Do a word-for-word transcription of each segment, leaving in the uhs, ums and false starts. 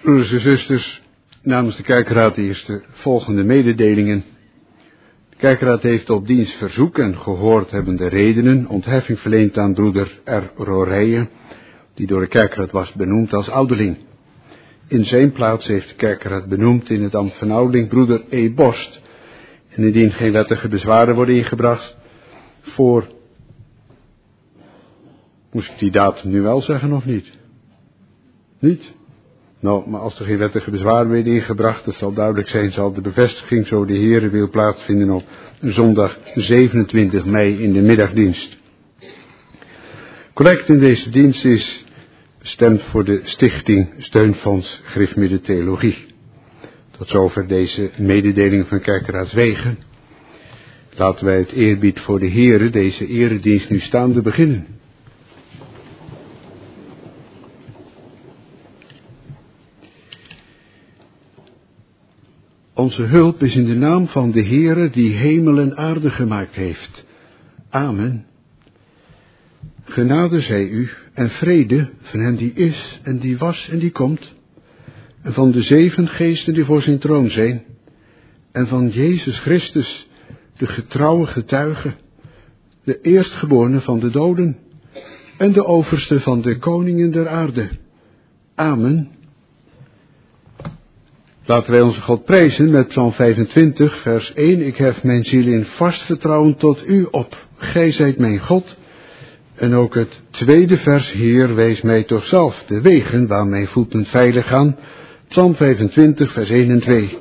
Broeders en zusters, namens de kerkraad eerst de volgende mededelingen. De kerkraad heeft op diens verzoek en gehoord hebbende redenen ontheffing verleend aan broeder R. Rorijen, die door de kerkraad was benoemd als ouderling. In zijn plaats heeft de kerkraad benoemd in het ambt van ouderling broeder E. Borst. En indien geen wettige bezwaren worden ingebracht voor... Moest ik die datum nu wel zeggen of niet? Niet? Nou, maar als er geen wettige bezwaren worden ingebracht, dat zal duidelijk zijn, zal de bevestiging, zo de Heere wil, plaatsvinden op zondag zevenentwintig mei in de middagdienst. Collect in deze dienst is bestemd voor de Stichting Steunfonds Griffmidden Theologie. Tot zover deze mededeling van Kerkraadswegen. Laten wij het eerbied voor de Heere deze eredienst nu staande beginnen. Onze hulp is in de naam van de Heere die hemel en aarde gemaakt heeft. Amen. Genade zij u en vrede van hem die is en die was en die komt. En van de zeven geesten die voor zijn troon zijn. En van Jezus Christus, de getrouwe getuige, de eerstgeborene van de doden en de overste van de koningen der aarde. Amen. Laten wij onze God prijzen met Psalm vijfentwintig, vers één. Ik hef mijn ziel in vast vertrouwen tot u op. Gij zijt mijn God. En ook het tweede vers, Heer, wijs mij toch zelf de wegen waar mijn voeten veilig gaan. Psalm vijfentwintig, vers één en twee.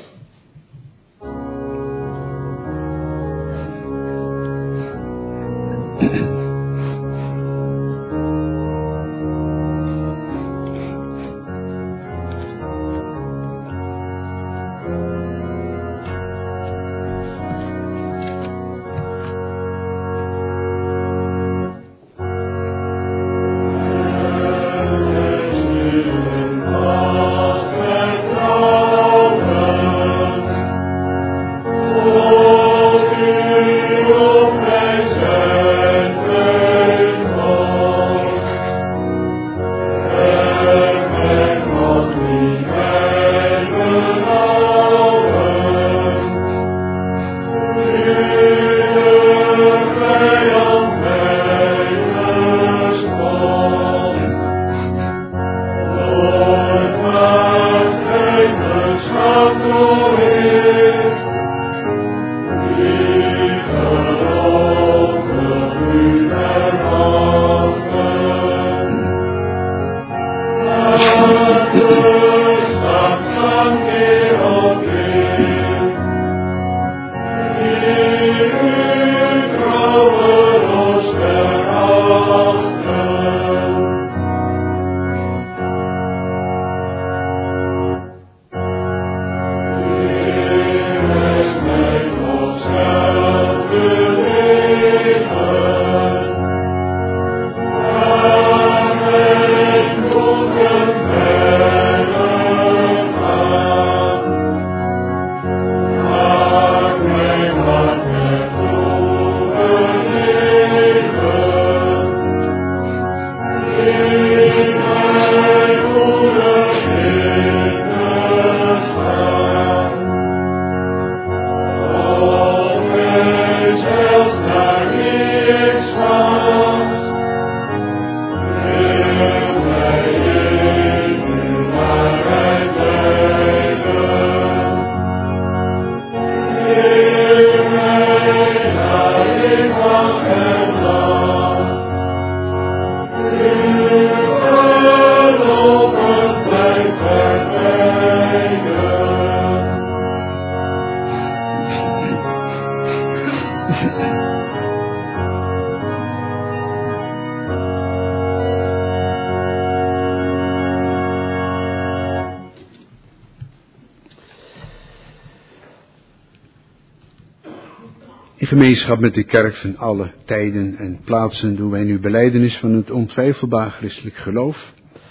In gemeenschap met de kerk van alle tijden en plaatsen doen wij nu belijdenis van het ontwijfelbaar christelijk geloof.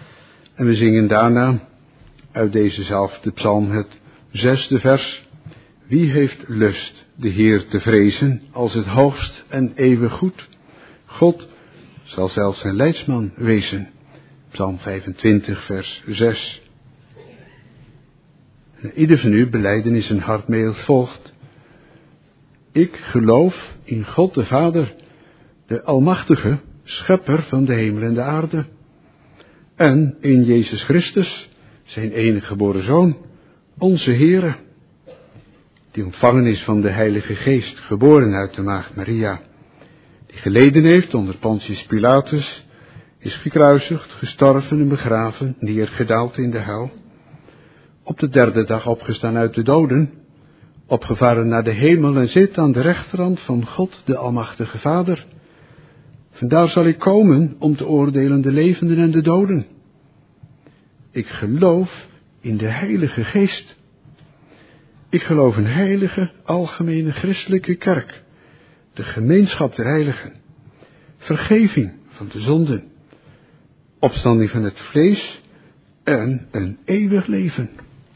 En we zingen daarna uit dezezelfde psalm het zesde vers. Wie heeft lust de Heer te vrezen als het hoogst en eeuwig goed? God zal zelfs zijn leidsman wezen. Psalm vijfentwintig vers zes. En ieder van u belijdenis en hardmee als volgt. Ik geloof in God de Vader, de Almachtige, Schepper van de hemel en de aarde. En in Jezus Christus, zijn enige geboren Zoon, onze Heere, die ontvangen is van de Heilige Geest, geboren uit de maagd Maria, die geleden heeft onder Pontius Pilatus, is gekruisigd, gestorven en begraven, neergedaald in de hel, op de derde dag opgestaan uit de doden, opgevaren naar de hemel en zit aan de rechterhand van God, de Almachtige Vader. Vandaar zal ik komen om te oordelen de levenden en de doden. Ik geloof in de Heilige Geest. Ik geloof in heilige, algemene christelijke kerk, de gemeenschap der heiligen, vergeving van de zonden, opstanding van het vlees en een eeuwig leven.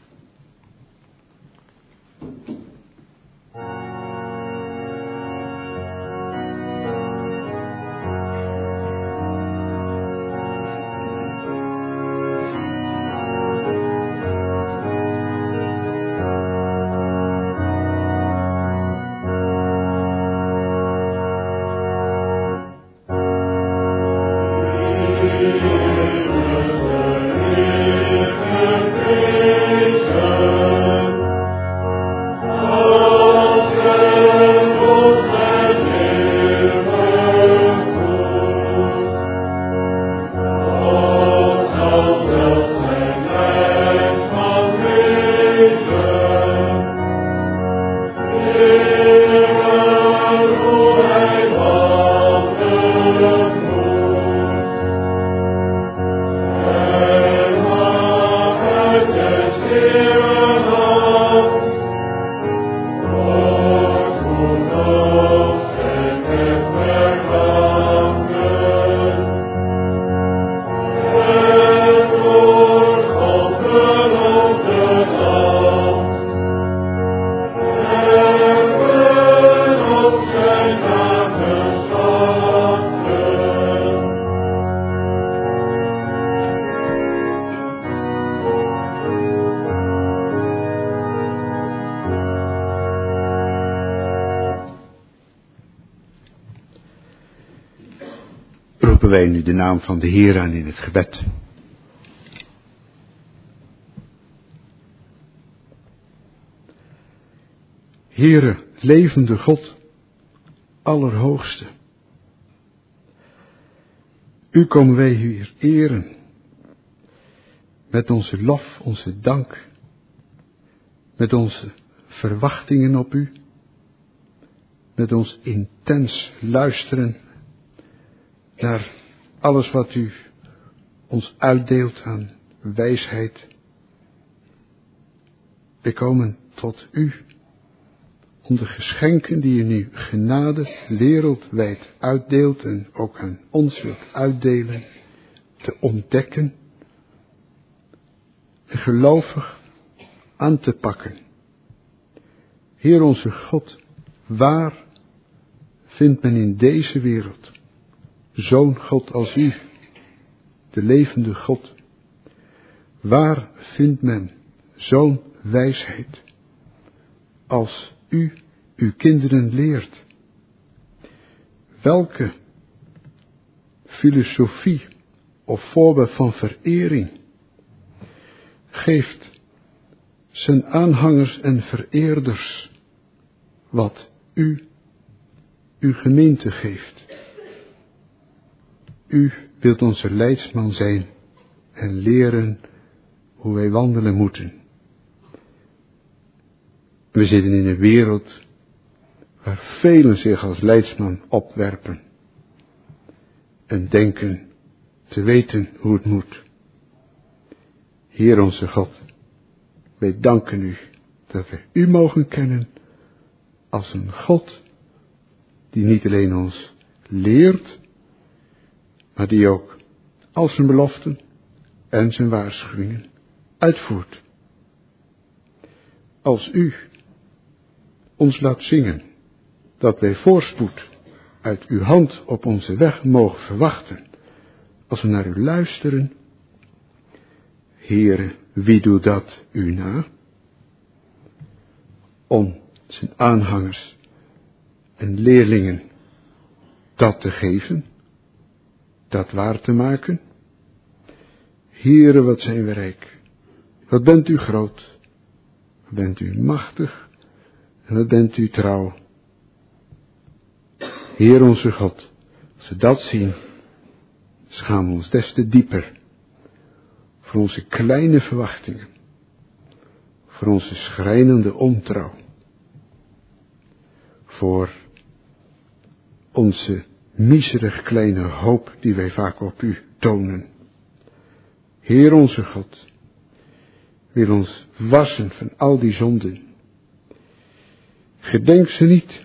Roepen wij nu de naam van de Heer aan in het gebed. Heere, levende God, Allerhoogste. U komen wij hier eren, met onze lof, onze dank, met onze verwachtingen op u, met ons intens luisteren naar alles wat u ons uitdeelt aan wijsheid. We komen tot u om de geschenken die u nu genade wereldwijd uitdeelt en ook aan ons wilt uitdelen, te ontdekken en gelovig aan te pakken. Heer onze God, waar vindt men in deze wereld zo'n God als u, de levende God? Waar vindt men zo'n wijsheid als u uw kinderen leert? Welke filosofie of voorbeeld van verering geeft zijn aanhangers en vereerders wat u uw gemeente geeft? U wilt onze leidsman zijn en leren hoe wij wandelen moeten. We zitten in een wereld waar velen zich als leidsman opwerpen en denken te weten hoe het moet. Heer onze God, wij danken u dat we u mogen kennen als een God die niet alleen ons leert, maar die ook al zijn beloften en zijn waarschuwingen uitvoert. Als u ons laat zingen dat wij voorspoed uit uw hand op onze weg mogen verwachten, als we naar u luisteren, Heere, wie doet dat u na? om zijn aanhangers en leerlingen dat te geven, dat waar te maken. Heere, wat zijn we rijk, wat bent u groot, wat bent u machtig en wat bent u trouw. Heer onze God, als we dat zien, schamen we ons des te dieper voor onze kleine verwachtingen, voor onze schrijnende ontrouw, voor onze miserig kleine hoop die wij vaak op u tonen. Heer onze God, wil ons wassen van al die zonden. Gedenk ze niet.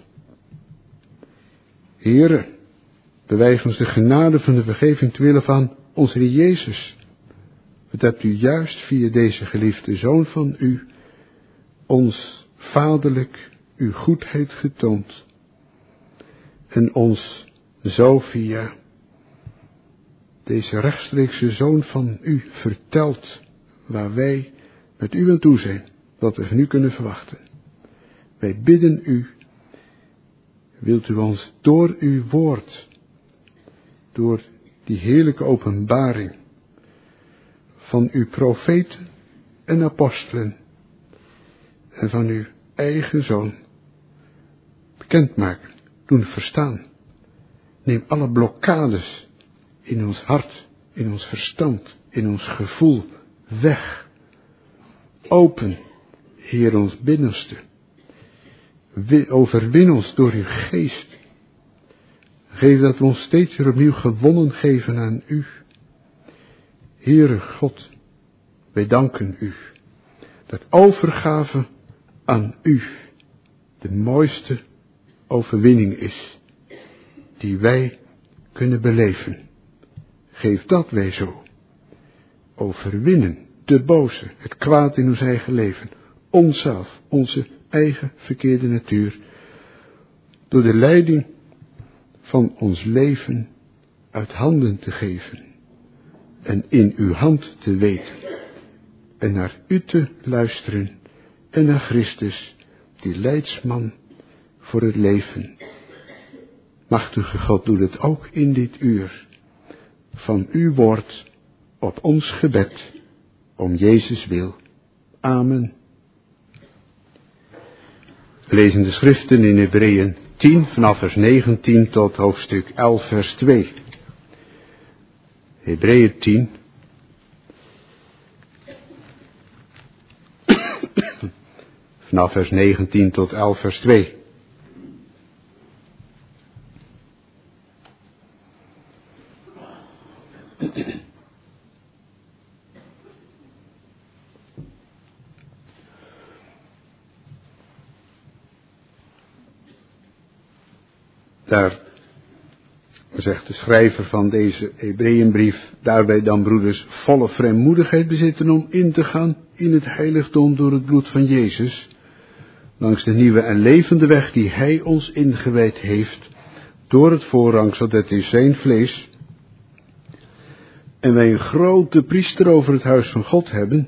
Heere, bewijs ons de genade van de vergeving te willen van onze Heer Jezus. Dat hebt u juist via deze geliefde Zoon van u, ons vaderlijk uw goedheid getoond. En ons zo via deze rechtstreekse Zoon van u vertelt, waar wij met u aan toe zijn, wat we van u kunnen verwachten. Wij bidden u, wilt u ons door uw woord, door die heerlijke openbaring van uw profeten en apostelen en van uw eigen Zoon bekendmaken, doen verstaan. Neem alle blokkades in ons hart, in ons verstand, in ons gevoel weg. Open, Heer, ons binnenste. Overwin ons door uw geest. Geef dat we ons steeds weer opnieuw gewonnen geven aan u. Heere God, wij danken u. Dat overgave aan u de mooiste overwinning is die wij kunnen beleven. Geef dat wij zo overwinnen, de boze, het kwaad in ons eigen leven, onszelf, onze eigen verkeerde natuur, door de leiding van ons leven uit handen te geven en in uw hand te weten en naar u te luisteren en naar Christus, die leidsman voor het leven. Machtige God, doe het ook in dit uur van uw woord op ons gebed, om Jezus wil. Amen. We lezen de schriften in Hebreeën tien, vanaf vers negentien tot hoofdstuk elf, vers twee. Hebreeën tien. Vanaf vers negentien tot elf, vers twee. Daar zegt de schrijver van deze Hebreeënbrief, daarbij dan broeders volle vrijmoedigheid bezitten om in te gaan in het heiligdom door het bloed van Jezus, langs de nieuwe en levende weg die hij ons ingewijd heeft, door het voorhangsel dat is zijn vlees, en wij een grote priester over het huis van God hebben,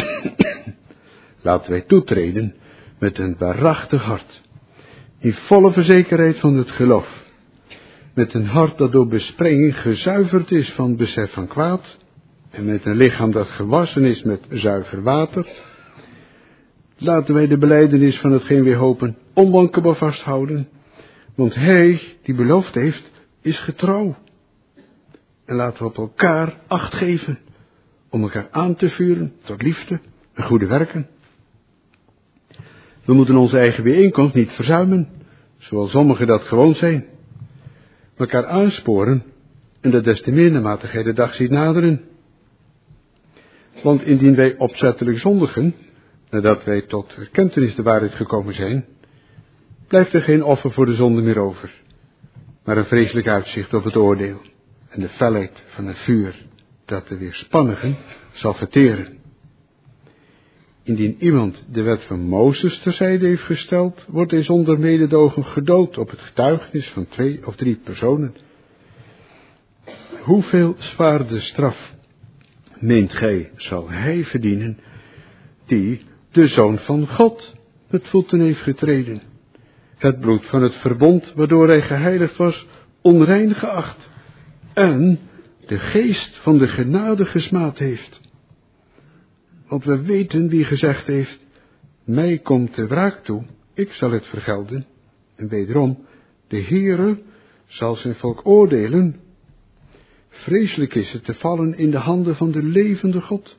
laten wij toetreden met een waarachtig hart, in volle verzekerheid van het geloof, met een hart dat door besprenging gezuiverd is van besef van kwaad, en met een lichaam dat gewassen is met zuiver water. Laten wij de belijdenis van hetgeen wij hopen onwankelbaar vasthouden, want hij die beloofd heeft, is getrouw. En laten we op elkaar acht geven, om elkaar aan te vuren tot liefde en goede werken. We moeten onze eigen bijeenkomst niet verzuimen, zoals sommigen dat gewoon zijn. Elkaar aansporen, en dat des te meer naarmate gij de dag ziet naderen. Want indien wij opzettelijk zondigen, nadat wij tot erkentenis de waarheid gekomen zijn, blijft er geen offer voor de zonde meer over, maar een vreselijk uitzicht op het oordeel en de felheid van het vuur dat de weerspannigen zal verteren. Indien iemand de wet van Mozes terzijde heeft gesteld, wordt hij zonder mededogen gedood op het getuigenis van twee of drie personen. Hoeveel zwaarder straf, meent gij, zal hij verdienen, die de Zoon van God met voeten heeft getreden. Het bloed van het verbond waardoor hij geheiligd was, onrein geacht. En de geest van de genade gesmaad heeft. Want we weten wie gezegd heeft, mij komt de wraak toe, ik zal het vergelden. En wederom, de Heere zal zijn volk oordelen. Vreselijk is het te vallen in de handen van de levende God.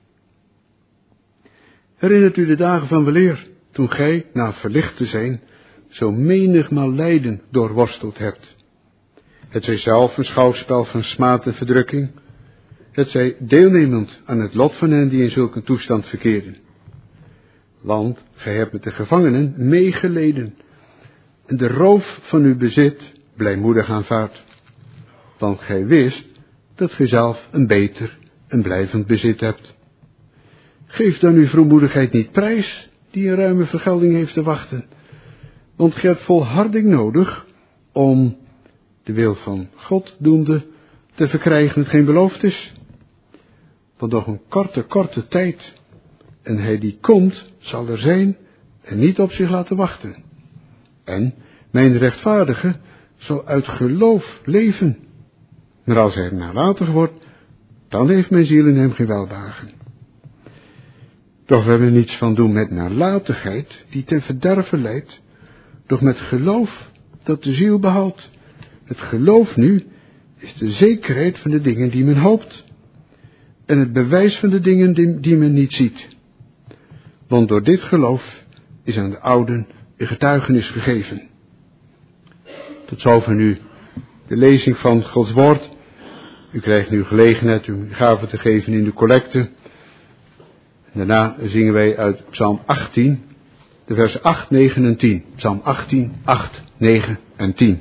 Herinnert u de dagen van weleer, toen gij, na verlicht te zijn, zo menigmaal lijden doorworsteld hebt. Het zij zelf een schouwspel van smaad en verdrukking, het zij deelnemend aan het lot van hen die in zulke toestand verkeerden. Want gij hebt met de gevangenen meegeleden en de roof van uw bezit blijmoedig aanvaard. Want gij wist dat gij zelf een beter en blijvend bezit hebt. Geef dan uw vroegmoedigheid niet prijs, die een ruime vergelding heeft te wachten. Want gij hebt volharding nodig om de wil van God doende te verkrijgen hetgeen beloofd is. Want nog een korte, korte tijd, en hij die komt, zal er zijn en niet op zich laten wachten. En mijn rechtvaardige zal uit geloof leven. Maar als hij nalatig wordt, dan heeft mijn ziel in hem geen welbehagen. Doch we hebben niets van doen met nalatigheid, die ten verderven leidt, doch met geloof dat de ziel behoudt. Het geloof nu is de zekerheid van de dingen die men hoopt, en het bewijs van de dingen die, die men niet ziet. Want door dit geloof is aan de ouden een getuigenis gegeven. Tot zover nu de lezing van Gods woord. U krijgt nu gelegenheid uw gave te geven in de collecte. En daarna zingen wij uit Psalm achttien, de versen acht, negen en tien. Psalm achttien, acht, negen en tien.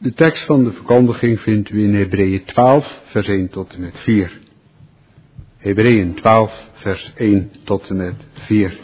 De tekst van de verkondiging vindt u in Hebreeën twaalf, vers één tot en met vier. Hebreeën twaalf, vers één tot en met vier.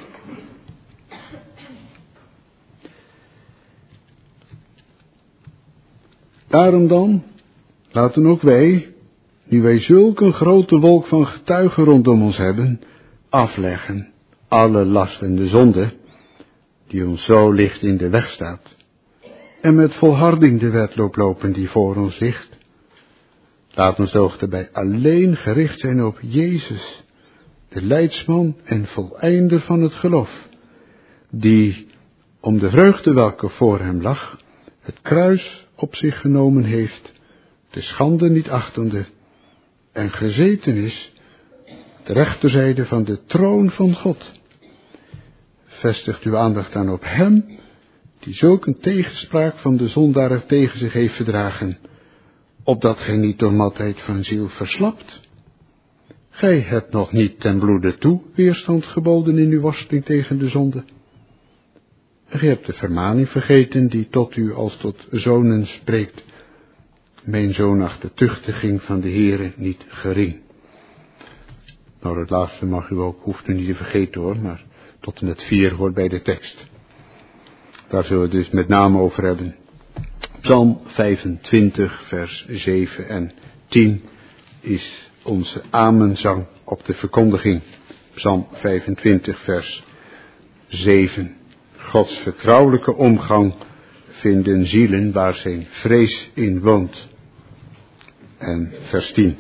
Daarom dan, laten ook wij, nu wij zulk een grote wolk van getuigen rondom ons hebben, afleggen alle last en de zonde, die ons zo licht in de weg staat, en met volharding de wedloop lopen die voor ons ligt. Laat ons oog daarbij alleen gericht zijn op Jezus, de leidsman en voleinder van het geloof, die, om de vreugde welke voor hem lag, het kruis op zich genomen heeft, de schande niet achtende, en gezeten is, de rechterzijde van de troon van God. Vestigt uw aandacht dan op hem, die zulk een tegenspraak van de zondaar tegen zich heeft verdragen, opdat gij niet door matheid van ziel verslapt. Gij hebt nog niet ten bloede toe weerstand geboden in uw worsteling tegen de zonde. En gij hebt de vermaning vergeten die tot u als tot zonen spreekt. Mijn zoon acht de tuchtiging van de Heere niet gering. Nou, dat laatste mag u ook, hoeft u niet te vergeten hoor, maar tot en met vier hoort bij de tekst. Daar zullen we het dus met name over hebben. Psalm vijfentwintig, vers zeven en tien is onze amenzang op de verkondiging. Psalm vijfentwintig, vers zeven. Gods vertrouwelijke omgang vinden zielen waar zijn vrees in woont. En vers tien.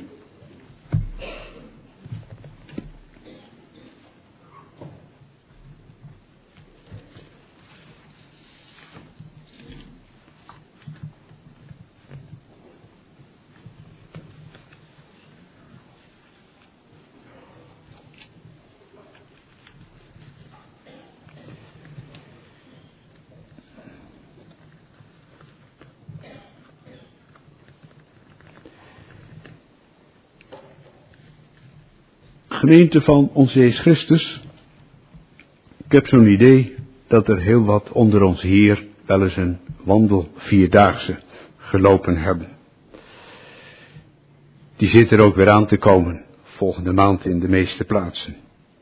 Gemeente van onze Jezus Christus, ik heb zo'n idee dat er heel wat onder ons hier wel eens een wandel vierdaagse gelopen hebben. Die zit er ook weer aan te komen, volgende maand in de meeste plaatsen.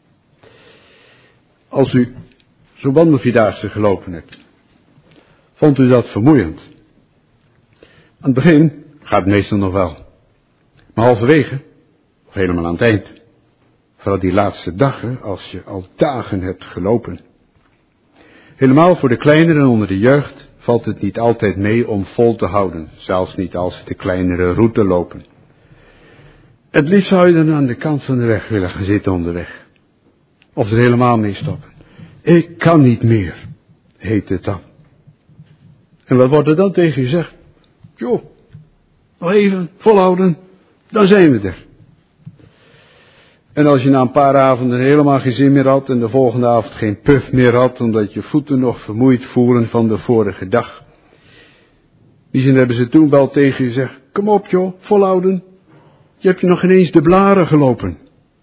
Als u zo'n wandel vierdaagse gelopen hebt, vond u dat vermoeiend? Aan het begin gaat het meestal nog wel, maar halverwege, of helemaal aan het eind, vooral die laatste dagen, als je al dagen hebt gelopen. Helemaal voor de kleineren onder de jeugd valt het niet altijd mee om vol te houden, zelfs niet als ze de kleinere route lopen. Het liefst zou je dan aan de kant van de weg willen gaan zitten onderweg. Of er helemaal mee stoppen. Ik kan niet meer, heet het dan. En wat wordt er dan tegen je gezegd? Joh, nog even volhouden, dan zijn we er. En als je na een paar avonden helemaal geen zin meer had en de volgende avond geen puf meer had, omdat je voeten nog vermoeid voelen van de vorige dag. Die zin hebben ze toen wel tegen je gezegd, kom op joh, volhouden. Je hebt je nog ineens de blaren gelopen.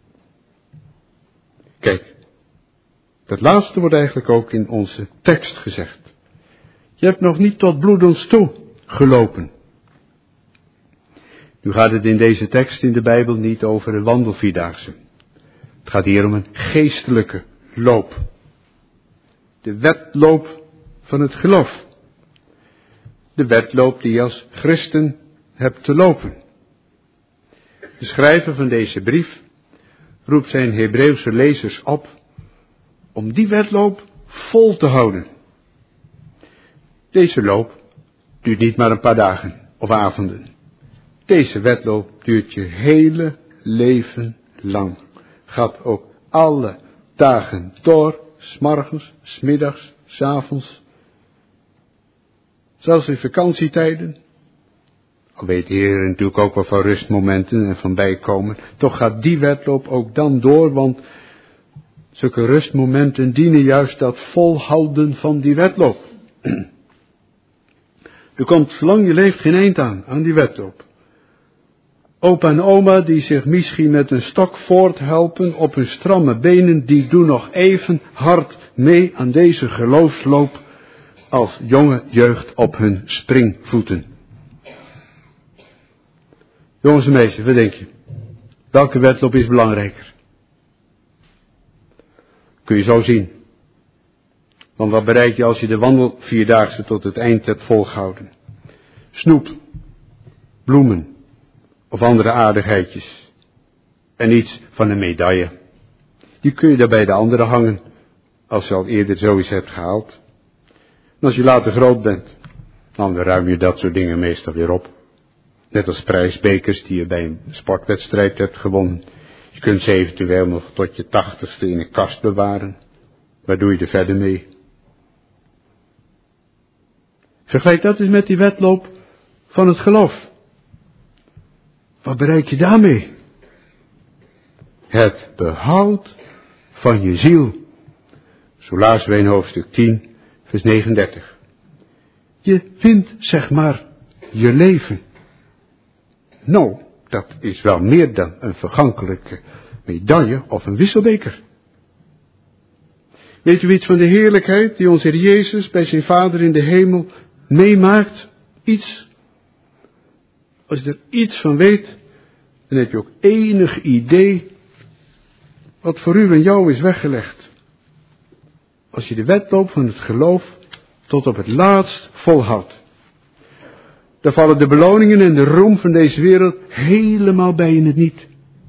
Kijk, dat laatste wordt eigenlijk ook in onze tekst gezegd. Je hebt nog niet tot bloedens toe gelopen. Nu gaat het in deze tekst in de Bijbel niet over een wandelvierdaagse. Het gaat hier om een geestelijke loop. De wedloop van het geloof. De wedloop die je als christen hebt te lopen. De schrijver van deze brief roept zijn Hebreeuwse lezers op om die wedloop vol te houden. Deze loop duurt niet maar een paar dagen of avonden. Deze wedloop duurt je hele leven lang. Gaat ook alle dagen door, 's morgens, 's middags, 's avonds. Zelfs in vakantietijden. Al weet de Heer natuurlijk ook wel van rustmomenten en van bijkomen. Toch gaat die wedloop ook dan door, want zulke rustmomenten dienen juist dat volhouden van die wedloop. Er komt zolang je leeft geen eind aan, aan die wedloop. Opa en oma die zich misschien met een stok voorthelpen op hun stramme benen, die doen nog even hard mee aan deze geloofsloop als jonge jeugd op hun springvoeten. Jongens en meisjes, wat denk je? Welke wedloop is belangrijker? Kun je zo zien. Want wat bereik je als je de wandelvierdaagse tot het eind hebt volgehouden? Snoep, bloemen of andere aardigheidjes. En iets van een medaille. Die kun je daar bij de anderen hangen, als je al eerder zoiets hebt gehaald. En als je later groot bent, dan ruim je dat soort dingen meestal weer op. Net als prijsbekers die je bij een sportwedstrijd hebt gewonnen. Je kunt ze eventueel nog tot je tachtigste in een kast bewaren. Waar doe je er verder mee? Vergelijk dat eens met die wedloop van het geloof. Wat bereik je daarmee? Het behoud van je ziel. Zo lazen wij in hoofdstuk tien, vers negenendertig. Je vindt, zeg maar, je leven. Nou, dat is wel meer dan een vergankelijke medaille of een wisselbeker. Weet u iets van de heerlijkheid die onze Heer Jezus bij zijn Vader in de hemel meemaakt? Iets. Als je er iets van weet, dan heb je ook enig idee wat voor u en jou is weggelegd. Als je de wedloop van het geloof tot op het laatst volhoudt. Dan vallen de beloningen en de roem van deze wereld helemaal bij in het niet.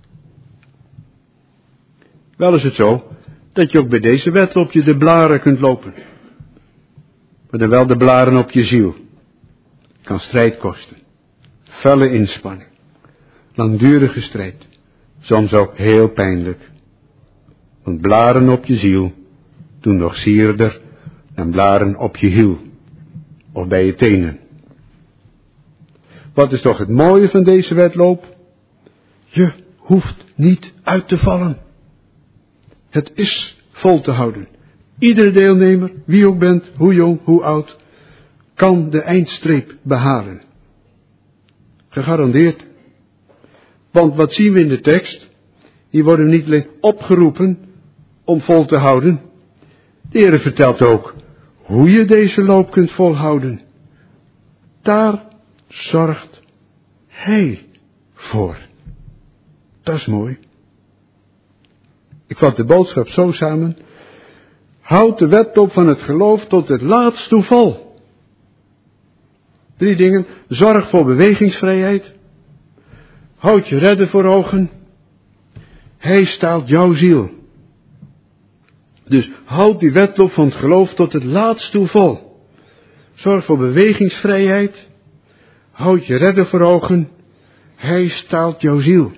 Wel is het zo dat je ook bij deze wedloop je de blaren kunt lopen. Maar dan wel de blaren op je ziel. Kan strijd kosten. Felle inspanning. Langdurige strijd. Soms ook heel pijnlijk. Want blaren op je ziel doen nog zierder dan blaren op je hiel. Of bij je tenen. Wat is toch het mooie van deze wedloop? Je hoeft niet uit te vallen. Het is vol te houden. Iedere deelnemer, wie ook bent, hoe jong, hoe oud, kan de eindstreep behalen. Gegarandeerd. Want wat zien we in de tekst? Die worden niet alleen opgeroepen om vol te houden. De Heer vertelt ook hoe je deze loop kunt volhouden. Daar zorgt Hij voor. Dat is mooi. Ik vat de boodschap zo samen. Houd de wedloop van het geloof tot het laatst toe vol. Drie dingen. Zorg voor bewegingsvrijheid. Houd je redder voor ogen. Hij staalt jouw ziel. Dus houd die wedloop van het geloof tot het laatst toe vol. Zorg voor bewegingsvrijheid. Houd je redder voor ogen. Hij staalt jouw ziel.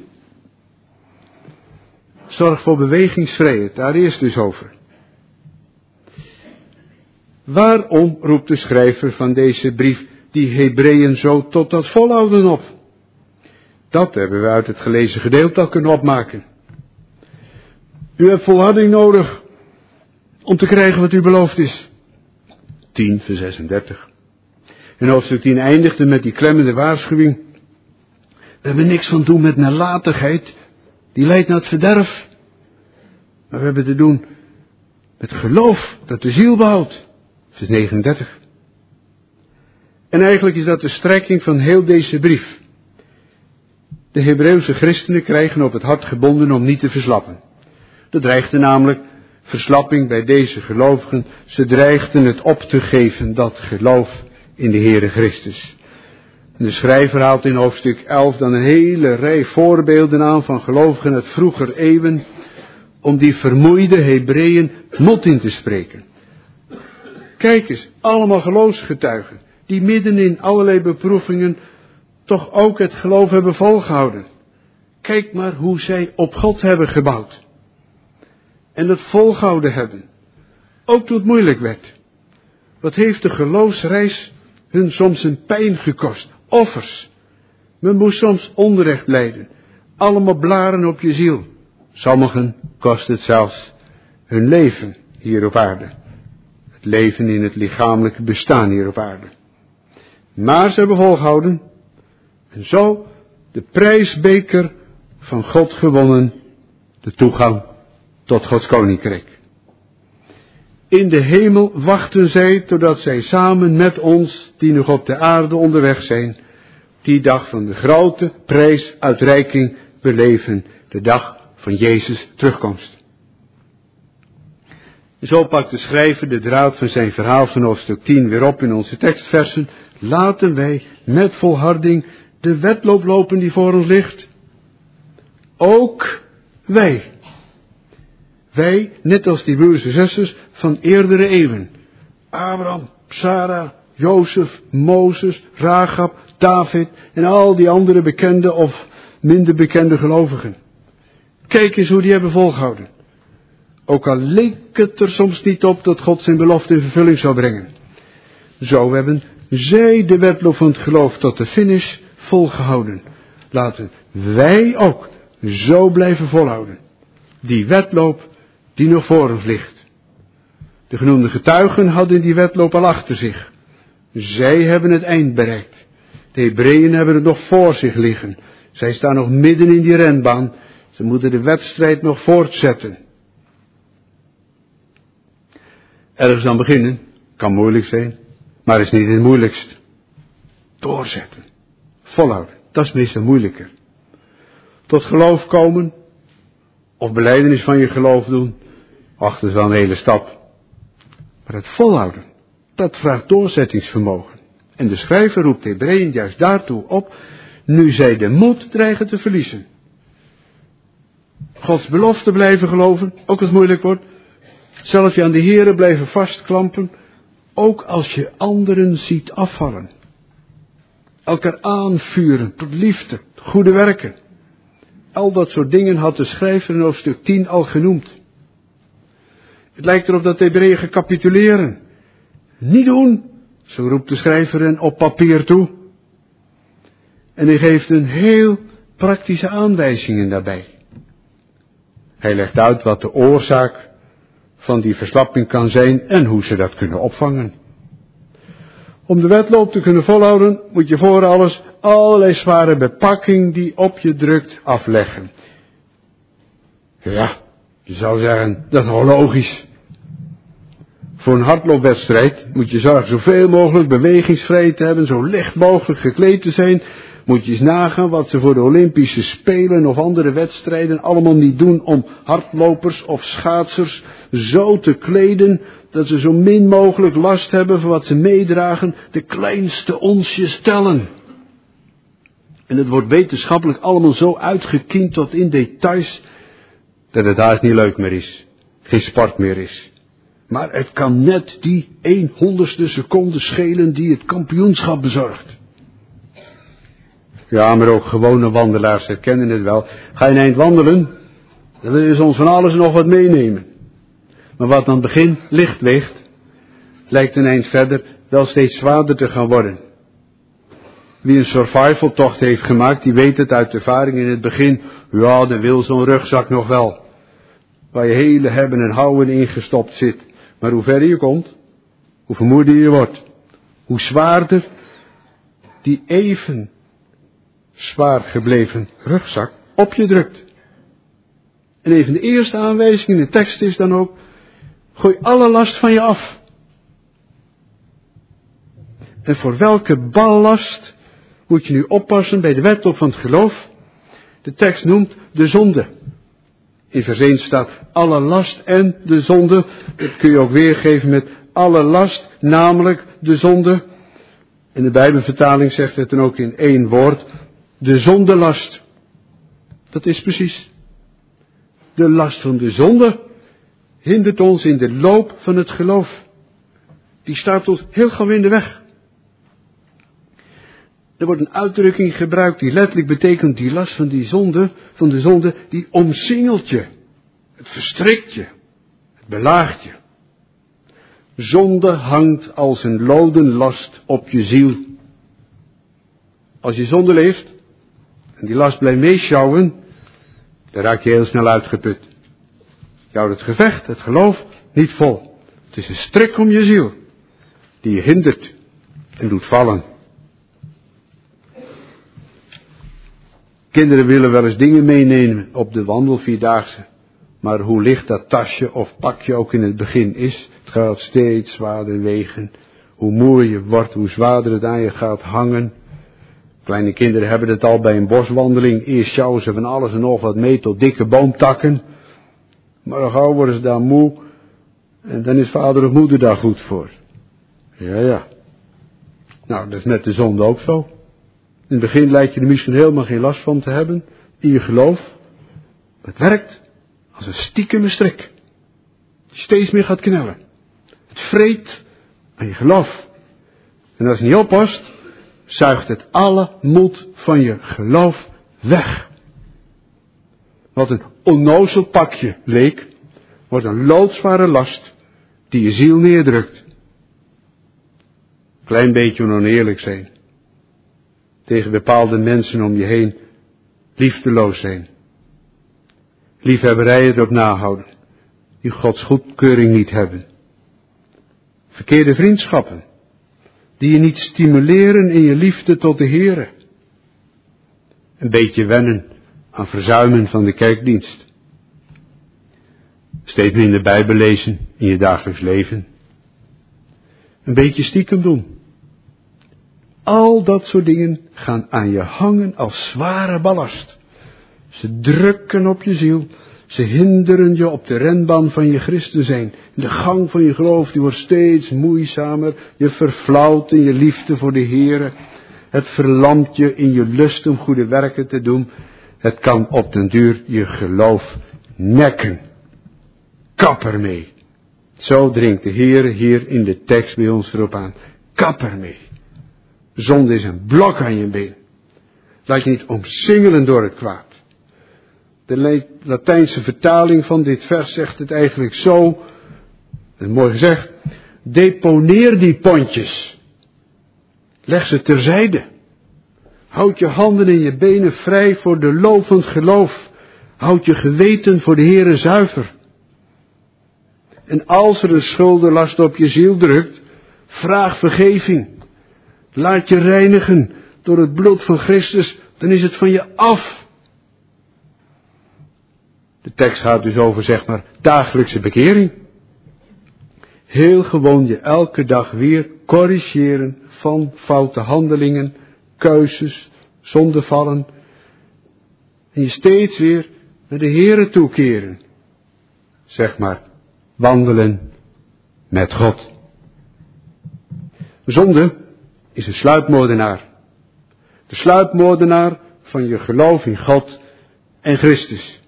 Zorg voor bewegingsvrijheid. Daar eerst dus over. Waarom roept de schrijver van deze brief die Hebreeën zo tot dat volhouden op? Dat hebben we uit het gelezen gedeelte al kunnen opmaken. U hebt volharding nodig om te krijgen wat u beloofd is. tien, vers zesendertig. En hoofdstuk tien eindigde met die klemmende waarschuwing. We hebben niks van doen met nalatigheid. Die leidt naar het verderf. Maar we hebben te doen met geloof dat de ziel behoudt. Vers negenendertig. En eigenlijk is dat de strekking van heel deze brief. De Hebreeuwse christenen krijgen op het hart gebonden om niet te verslappen. Dat dreigde namelijk verslapping bij deze gelovigen. Ze dreigden het op te geven, dat geloof in de Heere Christus. En de schrijver haalt in hoofdstuk elf dan een hele rij voorbeelden aan van gelovigen uit vroeger eeuwen, om die vermoeide Hebreeën mot in te spreken. Kijk eens, allemaal geloofsgetuigen, die midden in allerlei beproevingen toch ook het geloof hebben volgehouden. Kijk maar hoe zij op God hebben gebouwd. En het volgehouden hebben. Ook toen het moeilijk werd. Wat heeft de geloofsreis hun soms een pijn gekost. Offers. Men moest soms onrecht lijden. Allemaal blaren op je ziel. Sommigen kost het zelfs hun leven hier op aarde. Het leven in het lichamelijke bestaan hier op aarde. Maar ze hebben volgehouden. En zo de prijsbeker van God gewonnen. De toegang tot Gods koninkrijk. In de hemel wachten zij totdat zij samen met ons, die nog op de aarde onderweg zijn, die dag van de grote prijsuitreiking beleven, de dag van Jezus' terugkomst. Zo pakt de schrijver de draad van zijn verhaal van hoofdstuk tien weer op in onze tekstversen. Laten wij met volharding de wedloop lopen die voor ons ligt. Ook wij. Wij, net als die broers en zusters van eerdere eeuwen. Abraham, Sarah, Jozef, Mozes, Rahab, David en al die andere bekende of minder bekende gelovigen. Kijk eens hoe die hebben volgehouden. Ook al leek het er soms niet op dat God zijn belofte in vervulling zou brengen. Zo hebben zij de wedloop van het geloof tot de finish volgehouden. Laten wij ook zo blijven volhouden. Die wedloop die nog voor ons ligt. De genoemde getuigen hadden die wedloop al achter zich. Zij hebben het eind bereikt. De Hebreeën hebben het nog voor zich liggen. Zij staan nog midden in die renbaan. Ze moeten de wedstrijd nog voortzetten. Ergens aan beginnen, kan moeilijk zijn, maar is niet het moeilijkst. Doorzetten, volhouden, dat is meestal moeilijker. Tot geloof komen, of belijdenis van je geloof doen, ach, dat is wel een hele stap. Maar het volhouden, dat vraagt doorzettingsvermogen. En de schrijver roept de Hebreeën juist daartoe op, nu zij de moed dreigen te verliezen. Gods belofte blijven geloven, ook als het moeilijk wordt. Zelf je aan de Here blijven vastklampen, ook als je anderen ziet afvallen. Elkaar aanvuren tot liefde, goede werken. Al dat soort dingen had de schrijver in hoofdstuk tien al genoemd. Het lijkt erop dat de Hebreeën gecapituleren. Niet doen, zo roept de schrijver hen op papier toe. En hij geeft een heel praktische aanwijzingen daarbij. Hij legt uit wat de oorzaak van die verslapping kan zijn en hoe ze dat kunnen opvangen. Om de wedloop te kunnen volhouden moet je voor alles allerlei zware bepakking die op je drukt afleggen. Ja, je zou zeggen, dat is nog logisch. Voor een hardloopwedstrijd moet je zorgen zoveel mogelijk bewegingsvrij te hebben, zo licht mogelijk gekleed te zijn. Moet je eens nagaan wat ze voor de Olympische Spelen of andere wedstrijden allemaal niet doen om hardlopers of schaatsers zo te kleden dat ze zo min mogelijk last hebben van wat ze meedragen, de kleinste onsjes tellen. En het wordt wetenschappelijk allemaal zo uitgekiend tot in details dat het haast niet leuk meer is, geen sport meer is. Maar het kan net die een honderdste seconde schelen die het kampioenschap bezorgt. Ja, maar ook gewone wandelaars herkennen het wel. Ga je een eind wandelen, dan wil je soms van alles nog wat meenemen. Maar wat aan het begin licht weegt, lijkt een eind verder wel steeds zwaarder te gaan worden. Wie een survivaltocht heeft gemaakt, die weet het uit ervaring in het begin. Ja, dan wil zo'n rugzak nog wel. Waar je hele hebben en houden ingestopt zit. Maar hoe verder je komt, hoe vermoeider je wordt. Hoe zwaarder die even zwaar gebleven rugzak op je drukt. En even de eerste aanwijzing in de tekst is dan ook, gooi alle last van je af. En voor welke ballast moet je nu oppassen bij de wedloop van het geloof? De tekst noemt de zonde. In vers één staat alle last en de zonde. Dat kun je ook weergeven met alle last, namelijk de zonde. In de Bijbelvertaling zegt het dan ook in één woord, de zondelast. Dat is precies. De last van de zonde hindert ons in de loop van het geloof. Die staat ons heel gauw in de weg. Er wordt een uitdrukking gebruikt die letterlijk betekent die last van die zonde, van de zonde, die omsingelt je. Het verstrikt je. Het belaagt je. Zonde hangt als een loden last op je ziel. Als je zonde leeft en die last blijft meeschouwen, dan raak je heel snel uitgeput. Je houdt het gevecht, het geloof, niet vol. Het is een strik om je ziel, die je hindert en doet vallen. Kinderen willen wel eens dingen meenemen op de wandelvierdaagse. Maar hoe licht dat tasje of pakje ook in het begin is, het gaat steeds zwaarder wegen. Hoe moeier je wordt, hoe zwaarder het aan je gaat hangen. Kleine kinderen hebben het al bij een boswandeling. Eerst sjouwen ze van alles en nog wat mee tot dikke boomtakken. Maar dan gauw worden ze daar moe. En dan is vader of moeder daar goed voor. Ja, ja. Nou, dat is met de zonde ook zo. In het begin lijkt je er misschien helemaal geen last van te hebben. In je geloof. Het werkt als een stiekeme strik. Die steeds meer gaat knellen. Het vreet aan je geloof. En als je niet oppast, zuigt het alle moed van je geloof weg. Wat een onnozel pakje leek, wordt een loodzware last die je ziel neerdrukt. Klein beetje oneerlijk zijn. Tegen bepaalde mensen om je heen liefdeloos zijn. Liefhebberij erop nahouden. Die Gods goedkeuring niet hebben. Verkeerde vriendschappen. Die je niet stimuleren in je liefde tot de Heere. Een beetje wennen aan verzuimen van de kerkdienst. Steeds minder Bijbel lezen in je dagelijks leven. Een beetje stiekem doen. Al dat soort dingen gaan aan je hangen als zware ballast. Ze drukken op je ziel. Ze hinderen je op de renbaan van je christen zijn. De gang van je geloof die wordt steeds moeizamer. Je verflauwt in je liefde voor de Heere. Het verlamt je in je lust om goede werken te doen. Het kan op den duur je geloof nekken. Kap ermee. Zo dringt de Heere hier in de tekst bij ons erop aan. Kap ermee. Zonde is een blok aan je been. Laat je niet omsingelen door het kwaad. De Latijnse vertaling van dit vers zegt het eigenlijk zo. Mooi gezegd. Deponeer die pontjes. Leg ze terzijde. Houd je handen en je benen vrij voor de lovend geloof. Houd je geweten voor de Heere zuiver. En als er een schuldenlast op je ziel drukt, vraag vergeving. Laat je reinigen door het bloed van Christus, dan is het van je af. De tekst gaat dus over, zeg maar, dagelijkse bekering. Heel gewoon je elke dag weer corrigeren van foute handelingen, keuzes, zondevallen. En je steeds weer naar de Heere toekeren. Zeg maar, wandelen met God. Zonde is een sluipmoordenaar. De sluipmoordenaar van je geloof in God en Christus.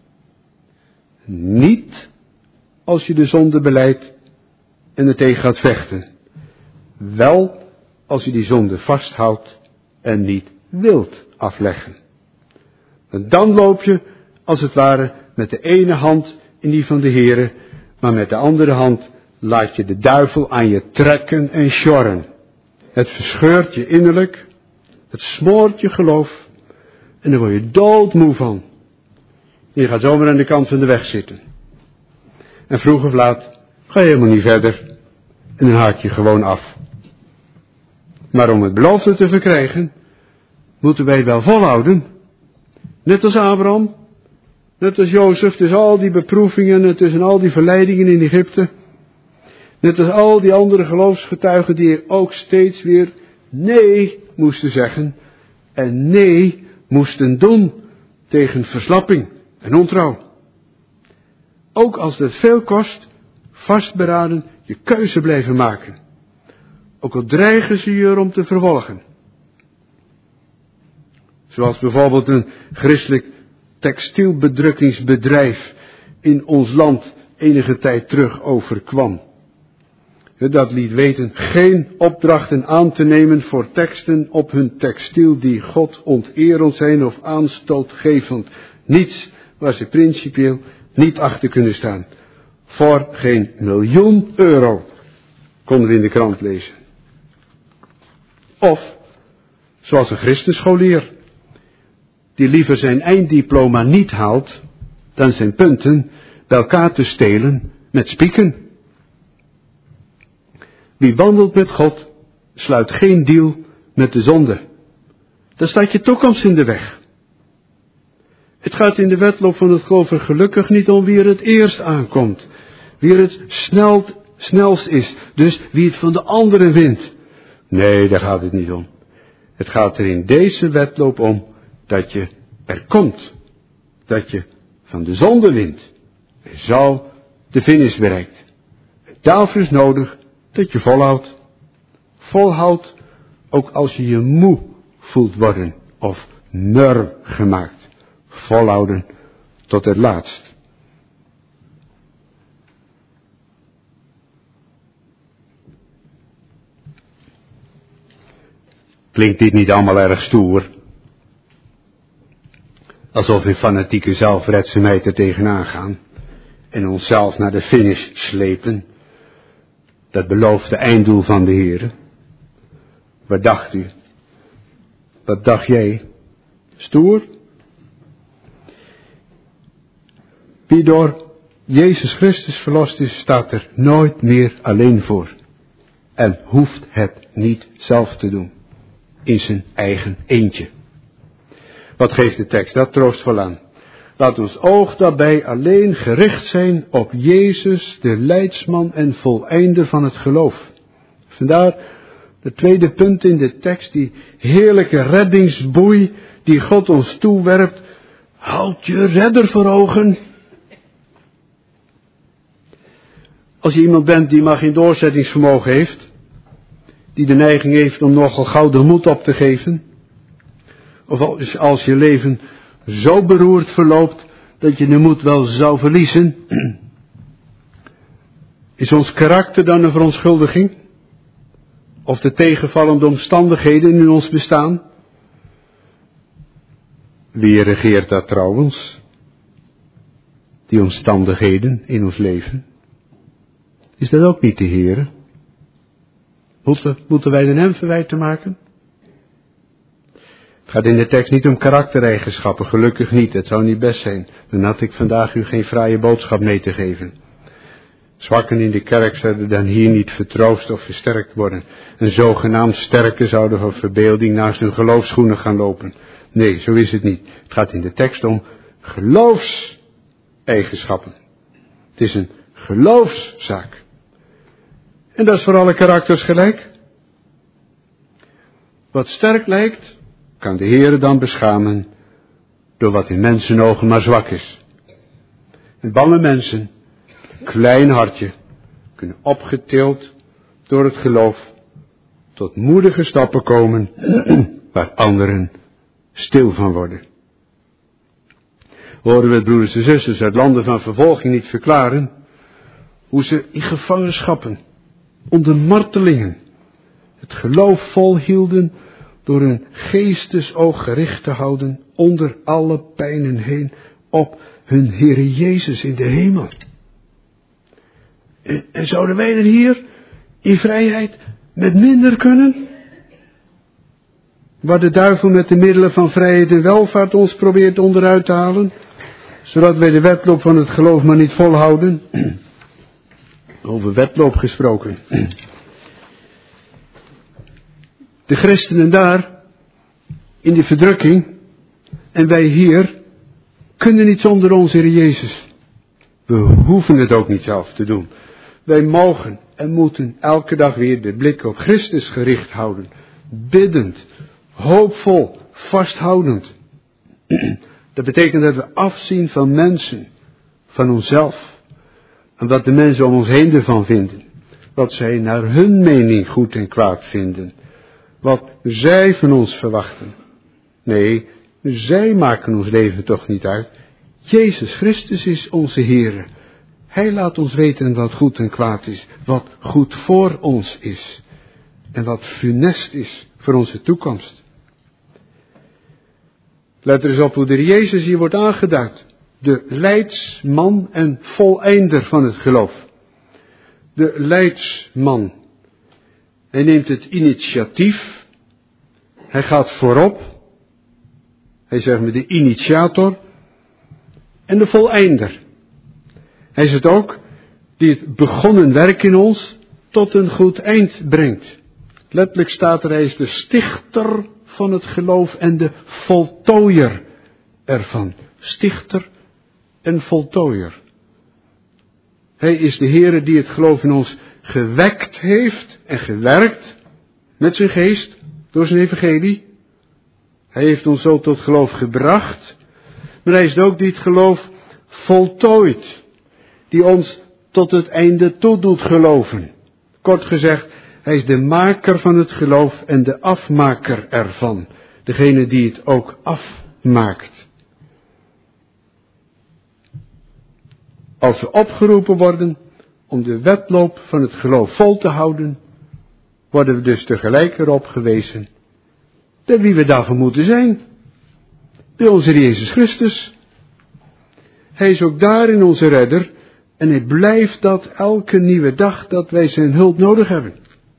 Niet als je de zonde belijdt en er tegen gaat vechten. Wel als je die zonde vasthoudt en niet wilt afleggen. En dan loop je als het ware met de ene hand in die van de Heere, maar met de andere hand laat je de duivel aan je trekken en sjorren. Het verscheurt je innerlijk, het smoort je geloof en daar word je doodmoe van. Je gaat zomaar aan de kant van de weg zitten. En vroeg of laat ga je helemaal niet verder en dan haak je gewoon af. Maar om het beloofde te verkrijgen, moeten wij wel volhouden. Net als Abraham, net als Jozef, tussen al die beproevingen en tussen al die verleidingen in Egypte. Net als al die andere geloofsgetuigen die ook steeds weer nee moesten zeggen en nee moesten doen tegen verslapping en ontrouw. Ook als het veel kost, vastberaden je keuze blijven maken. Ook al dreigen ze je erom te vervolgen. Zoals bijvoorbeeld een christelijk textielbedrukkingsbedrijf in ons land enige tijd terug overkwam. Dat liet weten geen opdrachten aan te nemen voor teksten op hun textiel die God onterend zijn of aanstootgevend. Niets waar ze principieel niet achter kunnen staan. Voor geen miljoen euro, konden we in de krant lezen. Of, zoals een christenscholier, die liever zijn einddiploma niet haalt, dan zijn punten bij elkaar te stelen met spieken. Wie wandelt met God, sluit geen deal met de zonde. Dan staat je toekomst in de weg. Het gaat in de wedloop van het geloof er gelukkig niet om wie er het eerst aankomt. Wie er het snel, snelst is. Dus wie het van de anderen wint. Nee, daar gaat het niet om. Het gaat er in deze wedloop om dat je er komt. Dat je van de zonde wint. En zo de finish bereikt. En daarvoor is nodig dat je volhoudt. Volhoudt ook als je je moe voelt worden of mur gemaakt. Volhouden tot het laatst. Klinkt dit niet allemaal erg stoer? Alsof we fanatieke zelfredzaamheid er tegenaan gaan en onszelf naar de finish slepen. Dat beloofde einddoel van de Heer. Wat dacht u? Wat dacht jij? Stoer? Wie door Jezus Christus verlost is, staat er nooit meer alleen voor. En hoeft het niet zelf te doen. In zijn eigen eentje. Wat geeft de tekst dat troostvol aan? Laat ons oog daarbij alleen gericht zijn op Jezus, de leidsman en voleinder van het geloof. Vandaar het tweede punt in de tekst, die heerlijke reddingsboei die God ons toewerpt. Houd je redder voor ogen. Als je iemand bent die maar geen doorzettingsvermogen heeft, die de neiging heeft om nogal gauw de moed op te geven, of als, als je leven zo beroerd verloopt dat je de moed wel zou verliezen, is ons karakter dan een verontschuldiging? Of de tegenvallende omstandigheden in ons bestaan? Wie regeert dat trouwens? Die omstandigheden in ons leven? Is dat ook niet de Heere? Moeten, moeten wij de hem verwijt te maken? Het gaat in de tekst niet om karaktereigenschappen, gelukkig niet, het zou niet best zijn. Dan had ik vandaag u geen fraaie boodschap mee te geven. Zwakken in de kerk zouden dan hier niet vertroost of versterkt worden. En zogenaamd sterken zouden van verbeelding naast hun geloofsschoenen gaan lopen. Nee, zo is het niet. Het gaat in de tekst om geloofseigenschappen. Het is een geloofszaak. En dat is voor alle karakters gelijk. Wat sterk lijkt, kan de Heere dan beschamen door wat in mensenogen maar zwak is. En bange mensen, klein hartje, kunnen opgetild door het geloof tot moedige stappen komen waar anderen stil van worden. Horen we broeders en zusters uit landen van vervolging niet verklaren hoe ze in gevangenschappen, onder martelingen, het geloof volhielden door hun geestesoog gericht te houden onder alle pijnen heen op hun Heere Jezus in de hemel. En, en zouden wij er hier in vrijheid met minder kunnen? Waar de duivel met de middelen van vrijheid en welvaart ons probeert onderuit te halen, zodat wij de wedloop van het geloof maar niet volhouden. Over wedloop gesproken. De christenen daar, in die verdrukking, en wij hier, kunnen niet zonder onze Heer Jezus. We hoeven het ook niet zelf te doen. Wij mogen en moeten elke dag weer de blik op Christus gericht houden. Biddend, hoopvol, vasthoudend. Dat betekent dat we afzien van mensen, van onszelf. En wat de mensen om ons heen ervan vinden. Wat zij naar hun mening goed en kwaad vinden. Wat zij van ons verwachten. Nee, zij maken ons leven toch niet uit. Jezus Christus is onze Heere. Hij laat ons weten wat goed en kwaad is. Wat goed voor ons is. En wat funest is voor onze toekomst. Let er eens op hoe de Jezus hier wordt aangeduid. De leidsman en voleinder van het geloof. De leidsman. Hij neemt het initiatief. Hij gaat voorop. Hij zegt me de initiator. En de voleinder. Hij is het ook die het begonnen werk in ons tot een goed eind brengt. Letterlijk staat er, hij is de stichter van het geloof en de voltooier ervan. Stichter en voltooier. Hij is de Heere die het geloof in ons gewekt heeft en gewerkt met zijn geest door zijn evangelie. Hij heeft ons zo tot geloof gebracht, maar hij is ook die het geloof voltooid, die ons tot het einde toe doet geloven. Kort gezegd, hij is de maker van het geloof en de afmaker ervan, degene die het ook afmaakt. Als we opgeroepen worden om de wedloop van het geloof vol te houden, worden we dus tegelijk erop gewezen bij wie we daarvoor moeten zijn. Bij onze Jezus Christus. Hij is ook daarin onze redder en hij blijft dat elke nieuwe dag dat wij zijn hulp nodig hebben.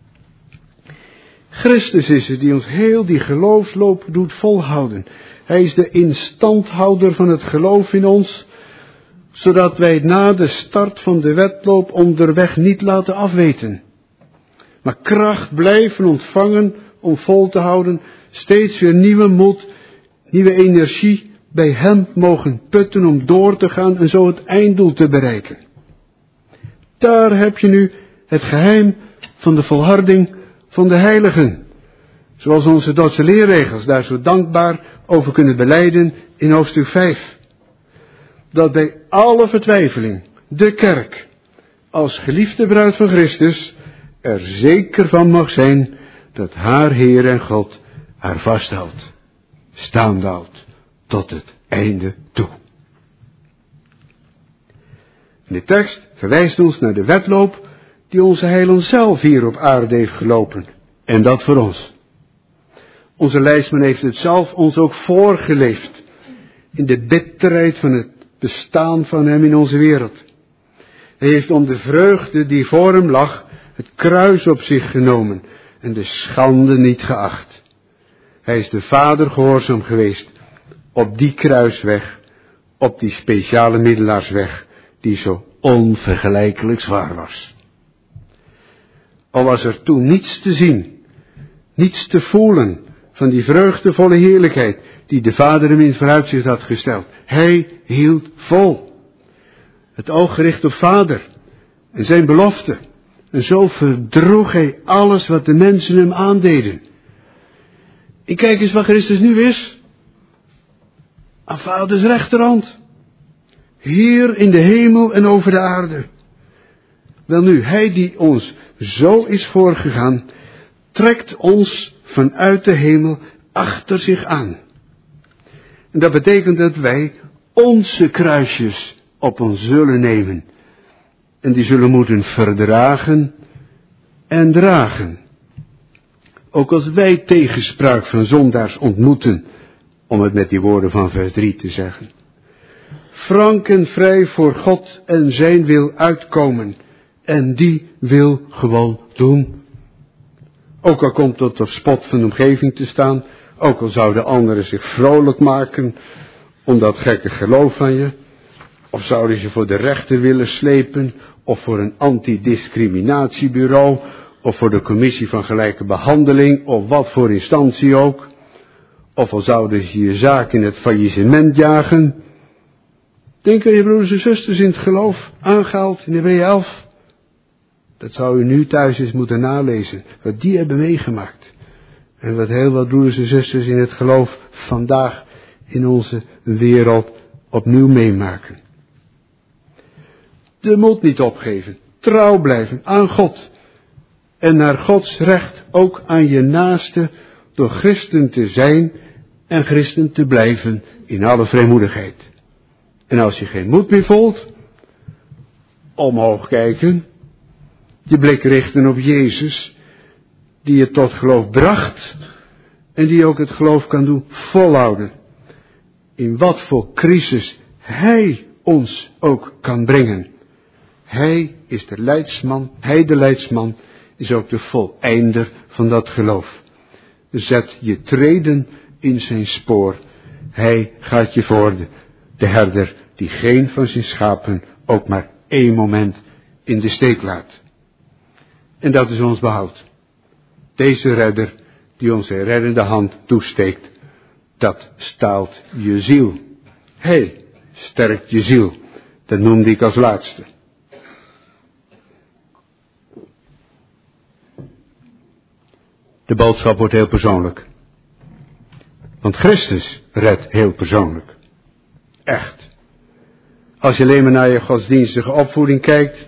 Christus is het die ons heel die geloofsloop doet volhouden. Hij is de instandhouder van het geloof in ons, zodat wij na de start van de wedloop onderweg niet laten afweten, maar kracht blijven ontvangen om vol te houden, steeds weer nieuwe moed, nieuwe energie bij hem mogen putten om door te gaan en zo het einddoel te bereiken. Daar heb je nu het geheim van de volharding van de heiligen, zoals onze Duitse leerregels daar zo dankbaar over kunnen belijden in hoofdstuk vijf. Dat bij alle vertwijfeling de kerk als geliefde bruid van Christus er zeker van mag zijn dat haar Heer en God haar vasthoudt, staande houdt tot het einde toe. De tekst verwijst ons naar de wedloop die onze Heiland zelf hier op aarde heeft gelopen. En dat voor ons. Onze leidsman heeft het zelf ons ook voorgeleefd in de bitterheid van het bestaan van hem in onze wereld. Hij heeft om de vreugde die voor hem lag het kruis op zich genomen en de schande niet geacht. Hij is de Vader gehoorzaam geweest op die kruisweg, op die speciale middelaarsweg die zo onvergelijkelijk zwaar was. Al was er toen niets te zien, niets te voelen van die vreugdevolle heerlijkheid die de Vader hem in vooruitzicht had gesteld. Hij hield vol. Het oog gericht op Vader en zijn belofte. En zo verdroeg hij alles wat de mensen hem aandeden. En kijk eens wat Christus nu is. Aan Vaders rechterhand. Hier in de hemel en over de aarde. Welnu, hij die ons zo is voorgegaan, trekt ons vanuit de hemel achter zich aan. En dat betekent dat wij onze kruisjes op ons zullen nemen. En die zullen moeten verdragen en dragen. Ook als wij tegenspraak van zondaars ontmoeten, om het met die woorden van vers drie te zeggen. Frank en vrij voor God en zijn wil uitkomen. En die wil gewoon doen. Ook al komt het op spot van de omgeving te staan. Ook al zouden anderen zich vrolijk maken om dat gekke geloof van je. Of zouden ze voor de rechter willen slepen. Of voor een antidiscriminatiebureau. Of voor de commissie van gelijke behandeling. Of wat voor instantie ook. Of al zouden ze je zaak in het faillissement jagen. Denk aan je broeders en zusters in het geloof. Aangehaald in Hebreeën elf. Dat zou u nu thuis eens moeten nalezen. Wat die hebben meegemaakt. En wat heel wat broeders en zusters in het geloof vandaag in onze wereld opnieuw meemaken. De moed niet opgeven. Trouw blijven aan God. En naar Gods recht ook aan je naaste door christen te zijn en christen te blijven in alle vrijmoedigheid. En als je geen moed meer voelt, omhoog kijken, je blik richten op Jezus, die je tot geloof bracht en die ook het geloof kan doen volhouden. In wat voor crisis Hij ons ook kan brengen. Hij is de leidsman, Hij de leidsman is ook de voleinder van dat geloof. Zet je treden in zijn spoor. Hij gaat je voor, de, de herder die geen van zijn schapen ook maar één moment in de steek laat. En dat is ons behoud. Deze redder die ons een reddende hand toesteekt, dat staalt je ziel. Hij sterkt je ziel. Dat noemde ik als laatste. De boodschap wordt heel persoonlijk. Want Christus redt heel persoonlijk. Echt. Als je alleen maar naar je godsdienstige opvoeding kijkt,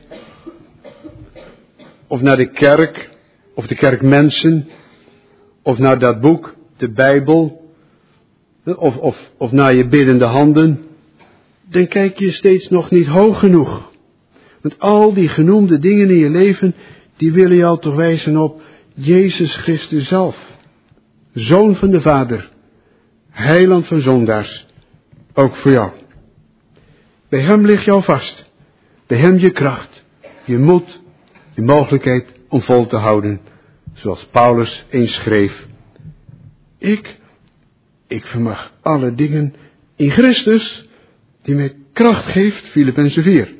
of naar de kerk, of de kerkmensen, of naar dat boek, de Bijbel, of, of, of naar je biddende handen, dan kijk je steeds nog niet hoog genoeg. Want al die genoemde dingen in je leven, die willen jou toch wijzen op Jezus Christus zelf. Zoon van de Vader, heiland van zondaars, ook voor jou. Bij hem ligt jou vast, bij hem je kracht, je moed, je mogelijkheid om vol te houden. Zoals Paulus eens schreef, ik, ik vermag alle dingen in Christus, die mij kracht geeft, Filippenzen vier.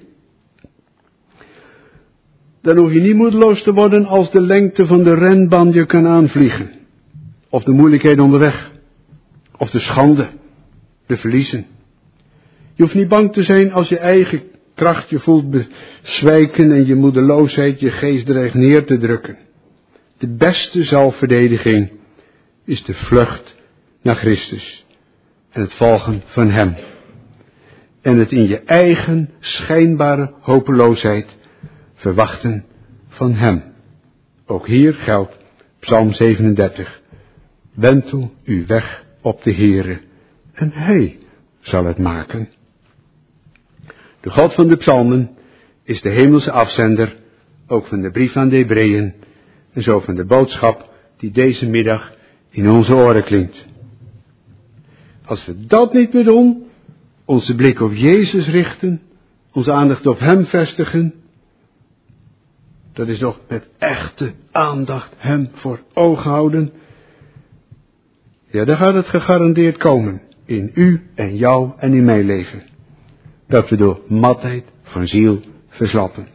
Dan hoef je niet moedeloos te worden als de lengte van de renbaan je kan aanvliegen. Of de moeilijkheid onderweg. Of de schande, de verliezen. Je hoeft niet bang te zijn als je eigen kracht je voelt bezwijken en je moedeloosheid je geest dreigt neer te drukken. De beste zelfverdediging is de vlucht naar Christus en het volgen van hem. En het in je eigen schijnbare hopeloosheid verwachten van hem. Ook hier geldt Psalm zevenendertig. Wentel uw weg op de Heere en hij zal het maken. De God van de psalmen is de hemelse afzender, ook van de brief aan de Hebreeën en zo van de boodschap die deze middag in onze oren klinkt. Als we dat niet meer doen, onze blik op Jezus richten, onze aandacht op hem vestigen, dat is nog met echte aandacht hem voor ogen houden, ja, dan gaat het gegarandeerd komen in u en jou en in mijn leven. Dat we door matheid van ziel verslappen.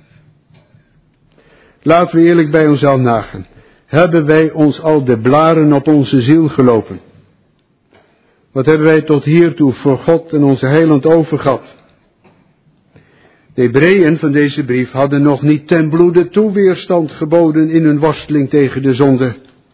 Laten we eerlijk bij onszelf nagaan. Hebben wij ons al de blaren op onze ziel gelopen? Wat hebben wij tot hiertoe voor God en onze heiland overgehad? De Hebreeën van deze brief hadden nog niet ten bloede toe weerstand geboden in hun worsteling tegen de zonde.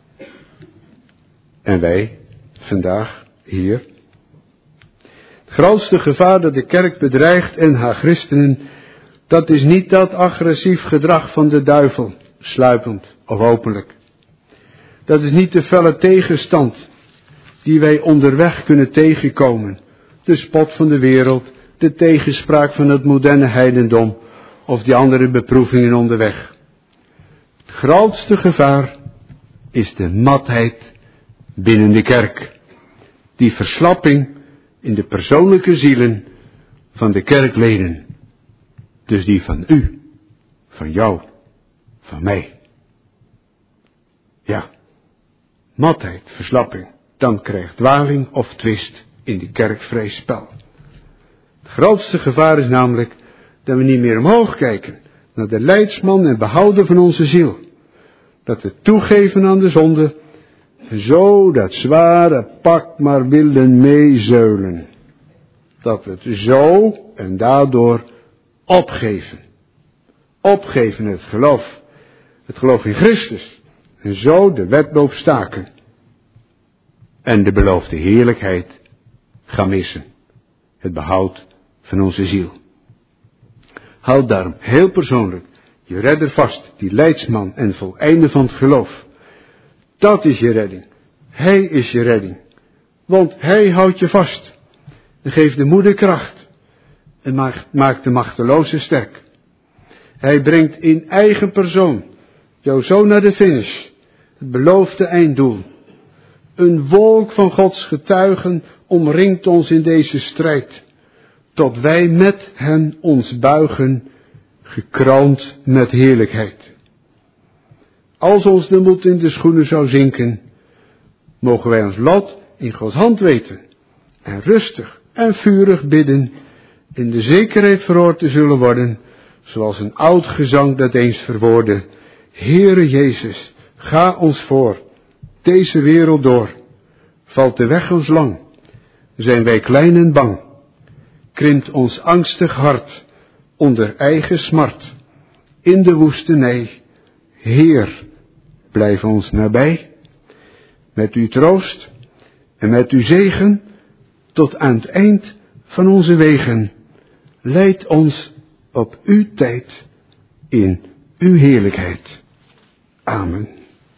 En wij, vandaag, hier. Het grootste gevaar dat de kerk bedreigt en haar christenen, dat is niet dat agressief gedrag van de duivel, sluipend of openlijk. Dat is niet de felle tegenstand die wij onderweg kunnen tegenkomen. De spot van de wereld, de tegenspraak van het moderne heidendom of die andere beproevingen onderweg. Het grootste gevaar is de matheid binnen de kerk. Die verslapping in de persoonlijke zielen van de kerkleden. Dus die van u, van jou, van mij. Ja, matheid, verslapping. Dan krijgt dwaling of twist in de kerk vrij spel. Het grootste gevaar is namelijk dat we niet meer omhoog kijken naar de leidsman en behouder van onze ziel. Dat we toegeven aan de zonde en zo dat zware pak maar willen meezeulen. Dat we het zo en daardoor opgeven. Opgeven het geloof. Het geloof in Christus. En zo de wedloop staken. En de beloofde heerlijkheid gaan missen. Het behoud van onze ziel. Houd daarom heel persoonlijk je redder vast. Die leidsman en voleinde van het geloof. Dat is je redding. Hij is je redding. Want hij houdt je vast. En geeft de moeder kracht. En maakt, maakt de machteloze sterk. Hij brengt in eigen persoon jou zo naar de finish. Het beloofde einddoel. Een wolk van Gods getuigen omringt ons in deze strijd. Tot wij met hen ons buigen, gekroond met heerlijkheid. Als ons de moed in de schoenen zou zinken, mogen wij ons lot in Gods hand weten. En rustig en vurig bidden, in de zekerheid verhoord te zullen worden, zoals een oud gezang dat eens verwoordde. Heere Jezus, ga ons voor, deze wereld door. Valt de weg ons lang, zijn wij klein en bang. Krimpt ons angstig hart, onder eigen smart. In de woestenij, Heer, blijf ons nabij. Met uw troost En met uw zegen tot aan het eind van onze wegen. Leid ons op uw tijd in uw heerlijkheid. Amen.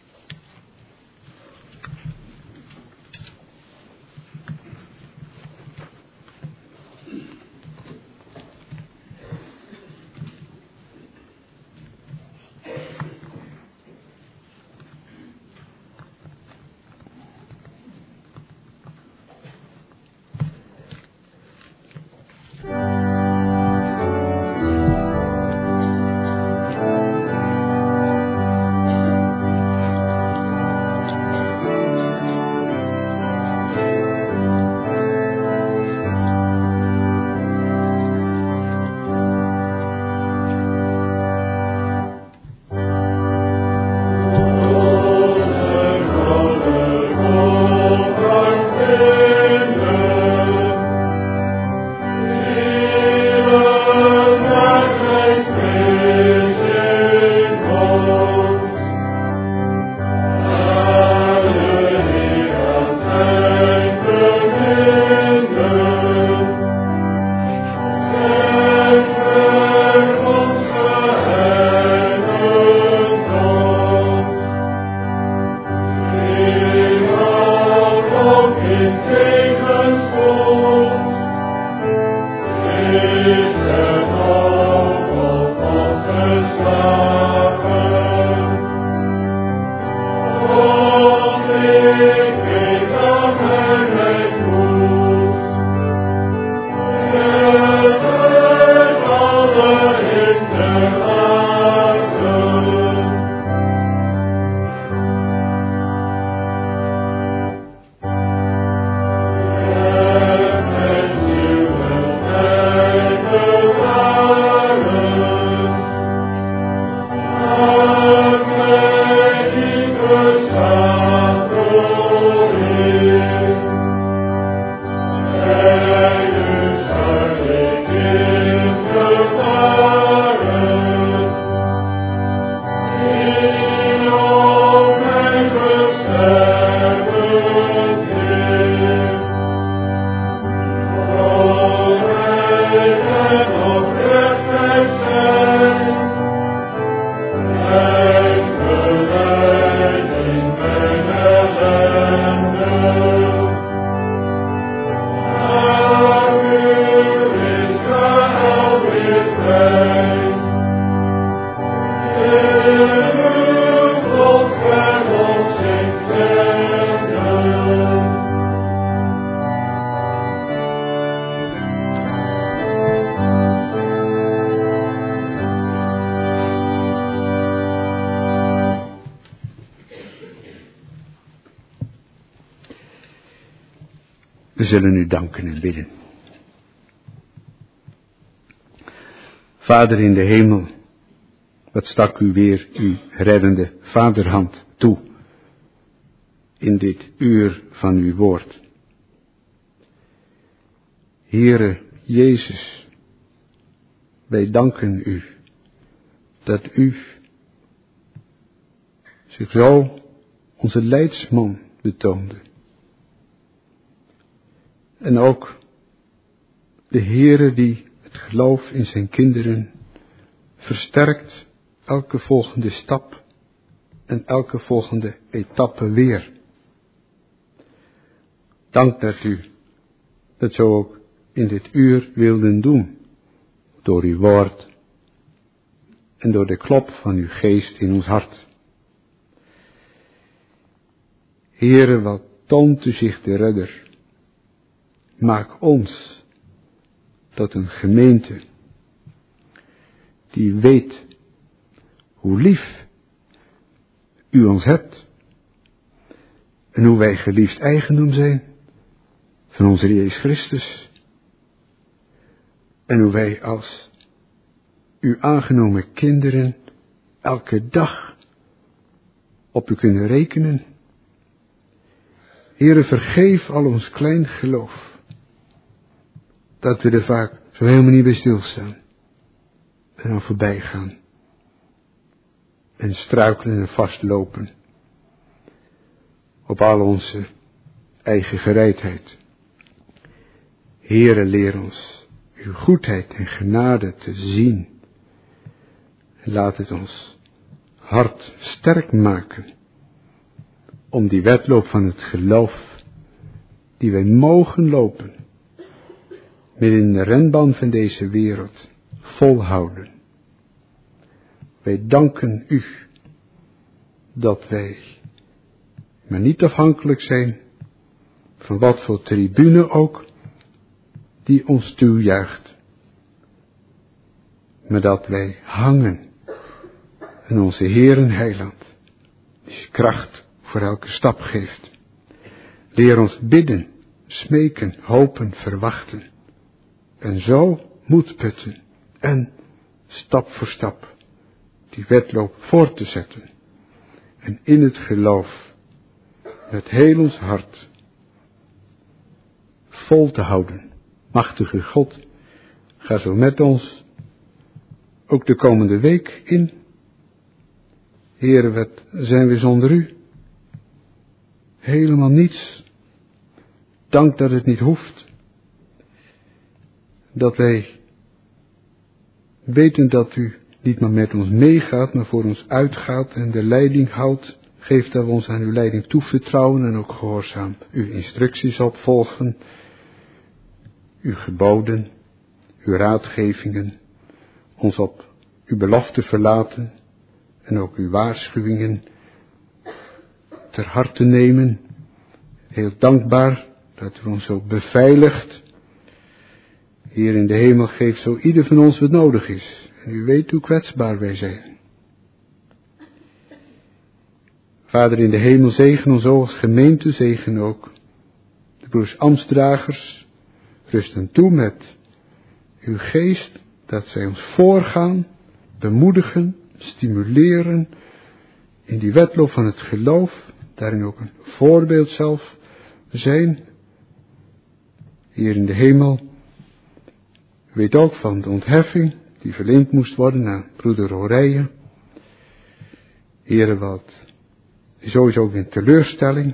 We zullen u danken en bidden. Vader in de hemel, wat stak u weer uw reddende vaderhand toe in dit uur van uw woord. Heere Jezus, wij danken u dat u zich zo onze leidsman betoonde. En ook de Heere die het geloof in zijn kinderen versterkt elke volgende stap en elke volgende etappe weer. Dank dat u dat zo ook in dit uur wilden doen, door uw woord en door de klop van uw geest in ons hart. Heere, wat toont u zich de redder. Maak ons tot een gemeente die weet hoe lief u ons hebt en hoe wij geliefd eigendom zijn van onze Jezus Christus en hoe wij als uw aangenomen kinderen elke dag op u kunnen rekenen. Heere, vergeef al ons klein geloof, dat we er vaak zo helemaal niet bij stilstaan en dan voorbij gaan en struikelen en vastlopen op al onze eigen gereidheid. Heere, leer ons uw goedheid en genade te zien. En laat het ons hart sterk maken om die wedloop van het geloof die wij mogen lopen, midden in de renbaan van deze wereld, volhouden. Wij danken u dat wij maar niet afhankelijk zijn van wat voor tribune ook die ons toejuicht, maar dat wij hangen aan onze Heer en Heiland, die kracht voor elke stap geeft. Leer ons bidden, smeken, hopen, verwachten en zo moed putten en stap voor stap die wedloop voort te zetten en in het geloof met heel ons hart vol te houden. Machtige God, ga zo met ons ook de komende week in. Heere, wat zijn we zonder u? Helemaal niets. Dank dat het niet hoeft. Dat wij weten dat u niet maar met ons meegaat, maar voor ons uitgaat en de leiding houdt. Geef dat we ons aan uw leiding toevertrouwen en ook gehoorzaam uw instructies opvolgen, uw geboden, uw raadgevingen, ons op uw belofte verlaten en ook uw waarschuwingen ter harte nemen. Heel dankbaar dat u ons zo beveiligt. Heer in de hemel, geef zo ieder van ons wat nodig is. En u weet hoe kwetsbaar wij zijn. Vader in de hemel, zegen ons ook als gemeente, zegen ook de broers ambtsdragers. Rust hen toe met uw geest, dat zij ons voorgaan, bemoedigen, stimuleren in die wedloop van het geloof, daarin ook een voorbeeld zelf zijn. Hier in de hemel, weet ook van de ontheffing die verleend moest worden aan broeder Rorije. Heere, wat is sowieso ook een teleurstelling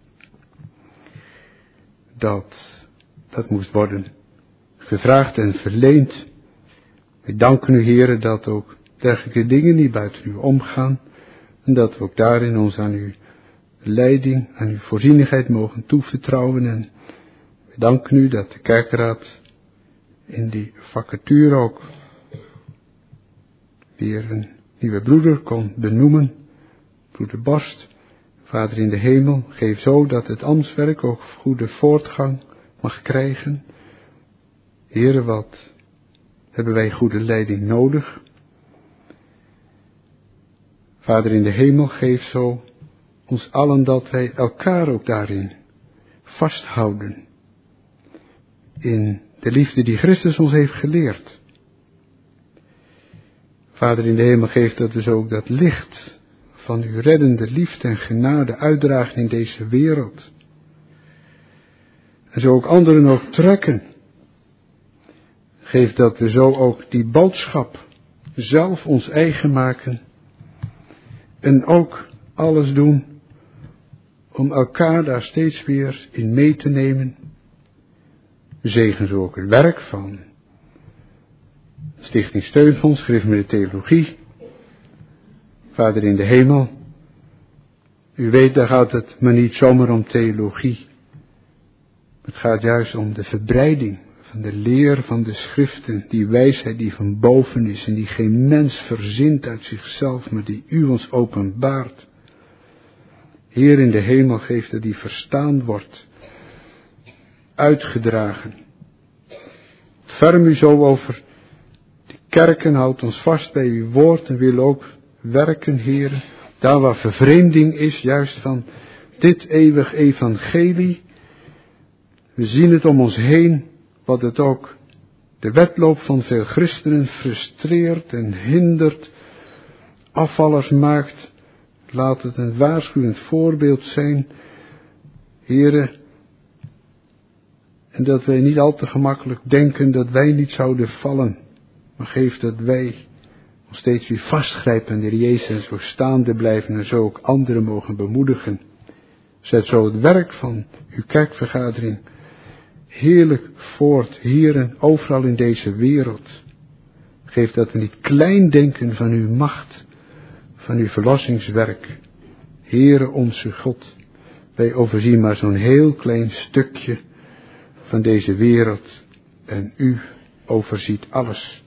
dat dat moest worden gevraagd en verleend. We danken u, Heere, dat ook dergelijke dingen niet buiten u omgaan en dat we ook daarin ons aan uw leiding, aan uw voorzienigheid mogen toevertrouwen. En we danken u dat de kerkraad in die vacature ook weer een nieuwe broeder kon benoemen, broeder Borst. Vader in de hemel, geef zo dat het ambtswerk ook goede voortgang mag krijgen. Heere, wat hebben wij goede leiding nodig? Vader in de hemel, geef zo ons allen dat wij elkaar ook daarin vasthouden. In de liefde die Christus ons heeft geleerd. Vader in de hemel, geef dat dus ook dat licht van uw reddende liefde en genade uitdragen in deze wereld. En zo ook anderen ook trekken. Geef dat we zo ook die boodschap zelf ons eigen maken. En ook alles doen om elkaar daar steeds weer in mee te nemen. Zegen zo ook het werk van Stichting Steunfonds, Gereformeerde Theologie. Vader in de hemel, u weet, daar gaat het maar niet zomaar om theologie. Het gaat juist om de verbreiding van de leer van de schriften, die wijsheid die van boven is en die geen mens verzint uit zichzelf, maar die u ons openbaart. Heer in de hemel, geeft dat die verstaan wordt, uitgedragen. Ferm u zo over de kerken, houdt ons vast bij uw woord en wil ook werken, Heer, daar waar vervreemding is, juist van dit eeuwig evangelie. We zien het om ons heen, wat het ook de wedloop van veel christenen frustreert en hindert, afvallers maakt. Laat het een waarschuwend voorbeeld zijn, Heere, en dat wij niet al te gemakkelijk denken dat wij niet zouden vallen, maar geef dat wij ons steeds weer vastgrijpen aan de Heer Jezus en zo staande blijven en zo ook anderen mogen bemoedigen. Zet zo het werk van uw kerkvergadering heerlijk voort, hier en overal in deze wereld. Geef dat we niet klein denken van uw macht, van uw verlossingswerk. Heere onze God, wij overzien maar zo'n heel klein stukje van deze wereld en u overziet alles.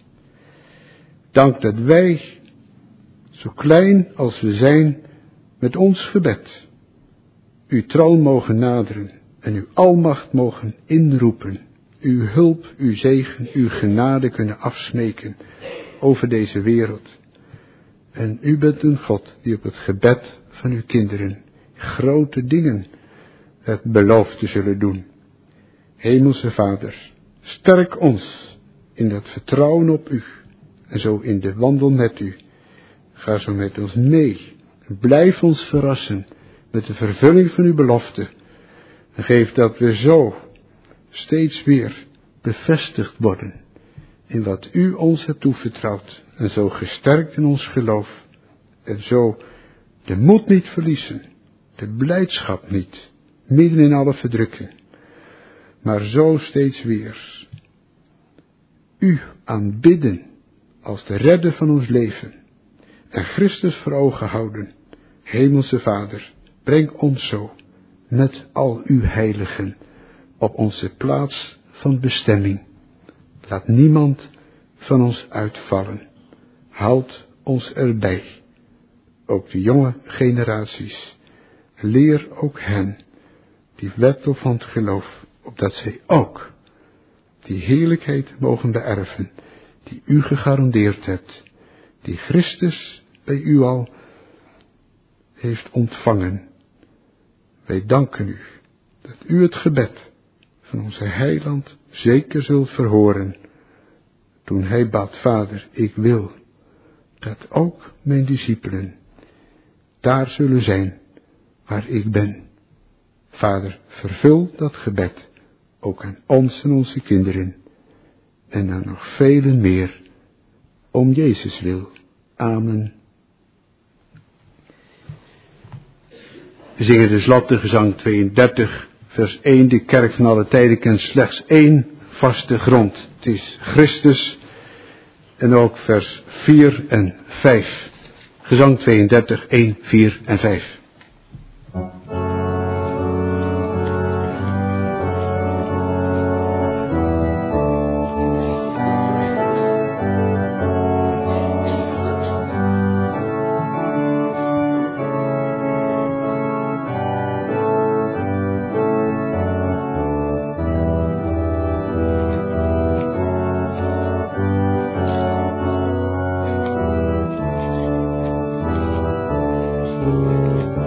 Dank dat wij, zo klein als we zijn, met ons gebed uw troon mogen naderen en uw almacht mogen inroepen, uw hulp, uw zegen, uw genade kunnen afsmeken over deze wereld. En u bent een God die op het gebed van uw kinderen grote dingen het belooft te zullen doen. Hemelse Vader, sterk ons in dat vertrouwen op u en zo in de wandel met u. Ga zo met ons mee. Blijf ons verrassen met de vervulling van uw belofte. En geef dat we zo steeds weer bevestigd worden in wat u ons hebt toevertrouwd. En zo gesterkt in ons geloof. En zo de moed niet verliezen. De blijdschap niet. Midden in alle verdrukking. Maar zo steeds weer u aanbidden als de redder van ons leven. En Christus voor ogen houden. Hemelse Vader, breng ons zo met al uw heiligen op onze plaats van bestemming. Laat niemand van ons uitvallen. Houd ons erbij. Ook de jonge generaties. Leer ook hen die wettel van het geloof, opdat zij ook die heerlijkheid mogen beërven die u gegarandeerd hebt, die Christus bij u al heeft ontvangen. Wij danken u dat u het gebed van onze heiland zeker zult verhoren, toen hij bad: Vader, ik wil dat ook mijn discipelen daar zullen zijn waar ik ben. Vader, vervul dat gebed ook aan ons en onze kinderen en aan nog velen meer, om Jezus wil. Amen. We zingen dus gezang tweeëndertig, vers één. De kerk van alle tijden kent slechts één vaste grond. Het is Christus. En ook vers vier en vijf. Gezang tweeëndertig, één, vier en vijf. Thank you.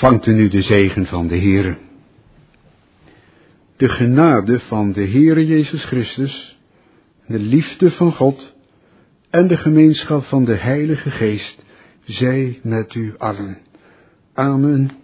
Ontvangt u nu de zegen van de Heere. De genade van de Heere Jezus Christus, de liefde van God en de gemeenschap van de Heilige Geest zij met u allen. Amen.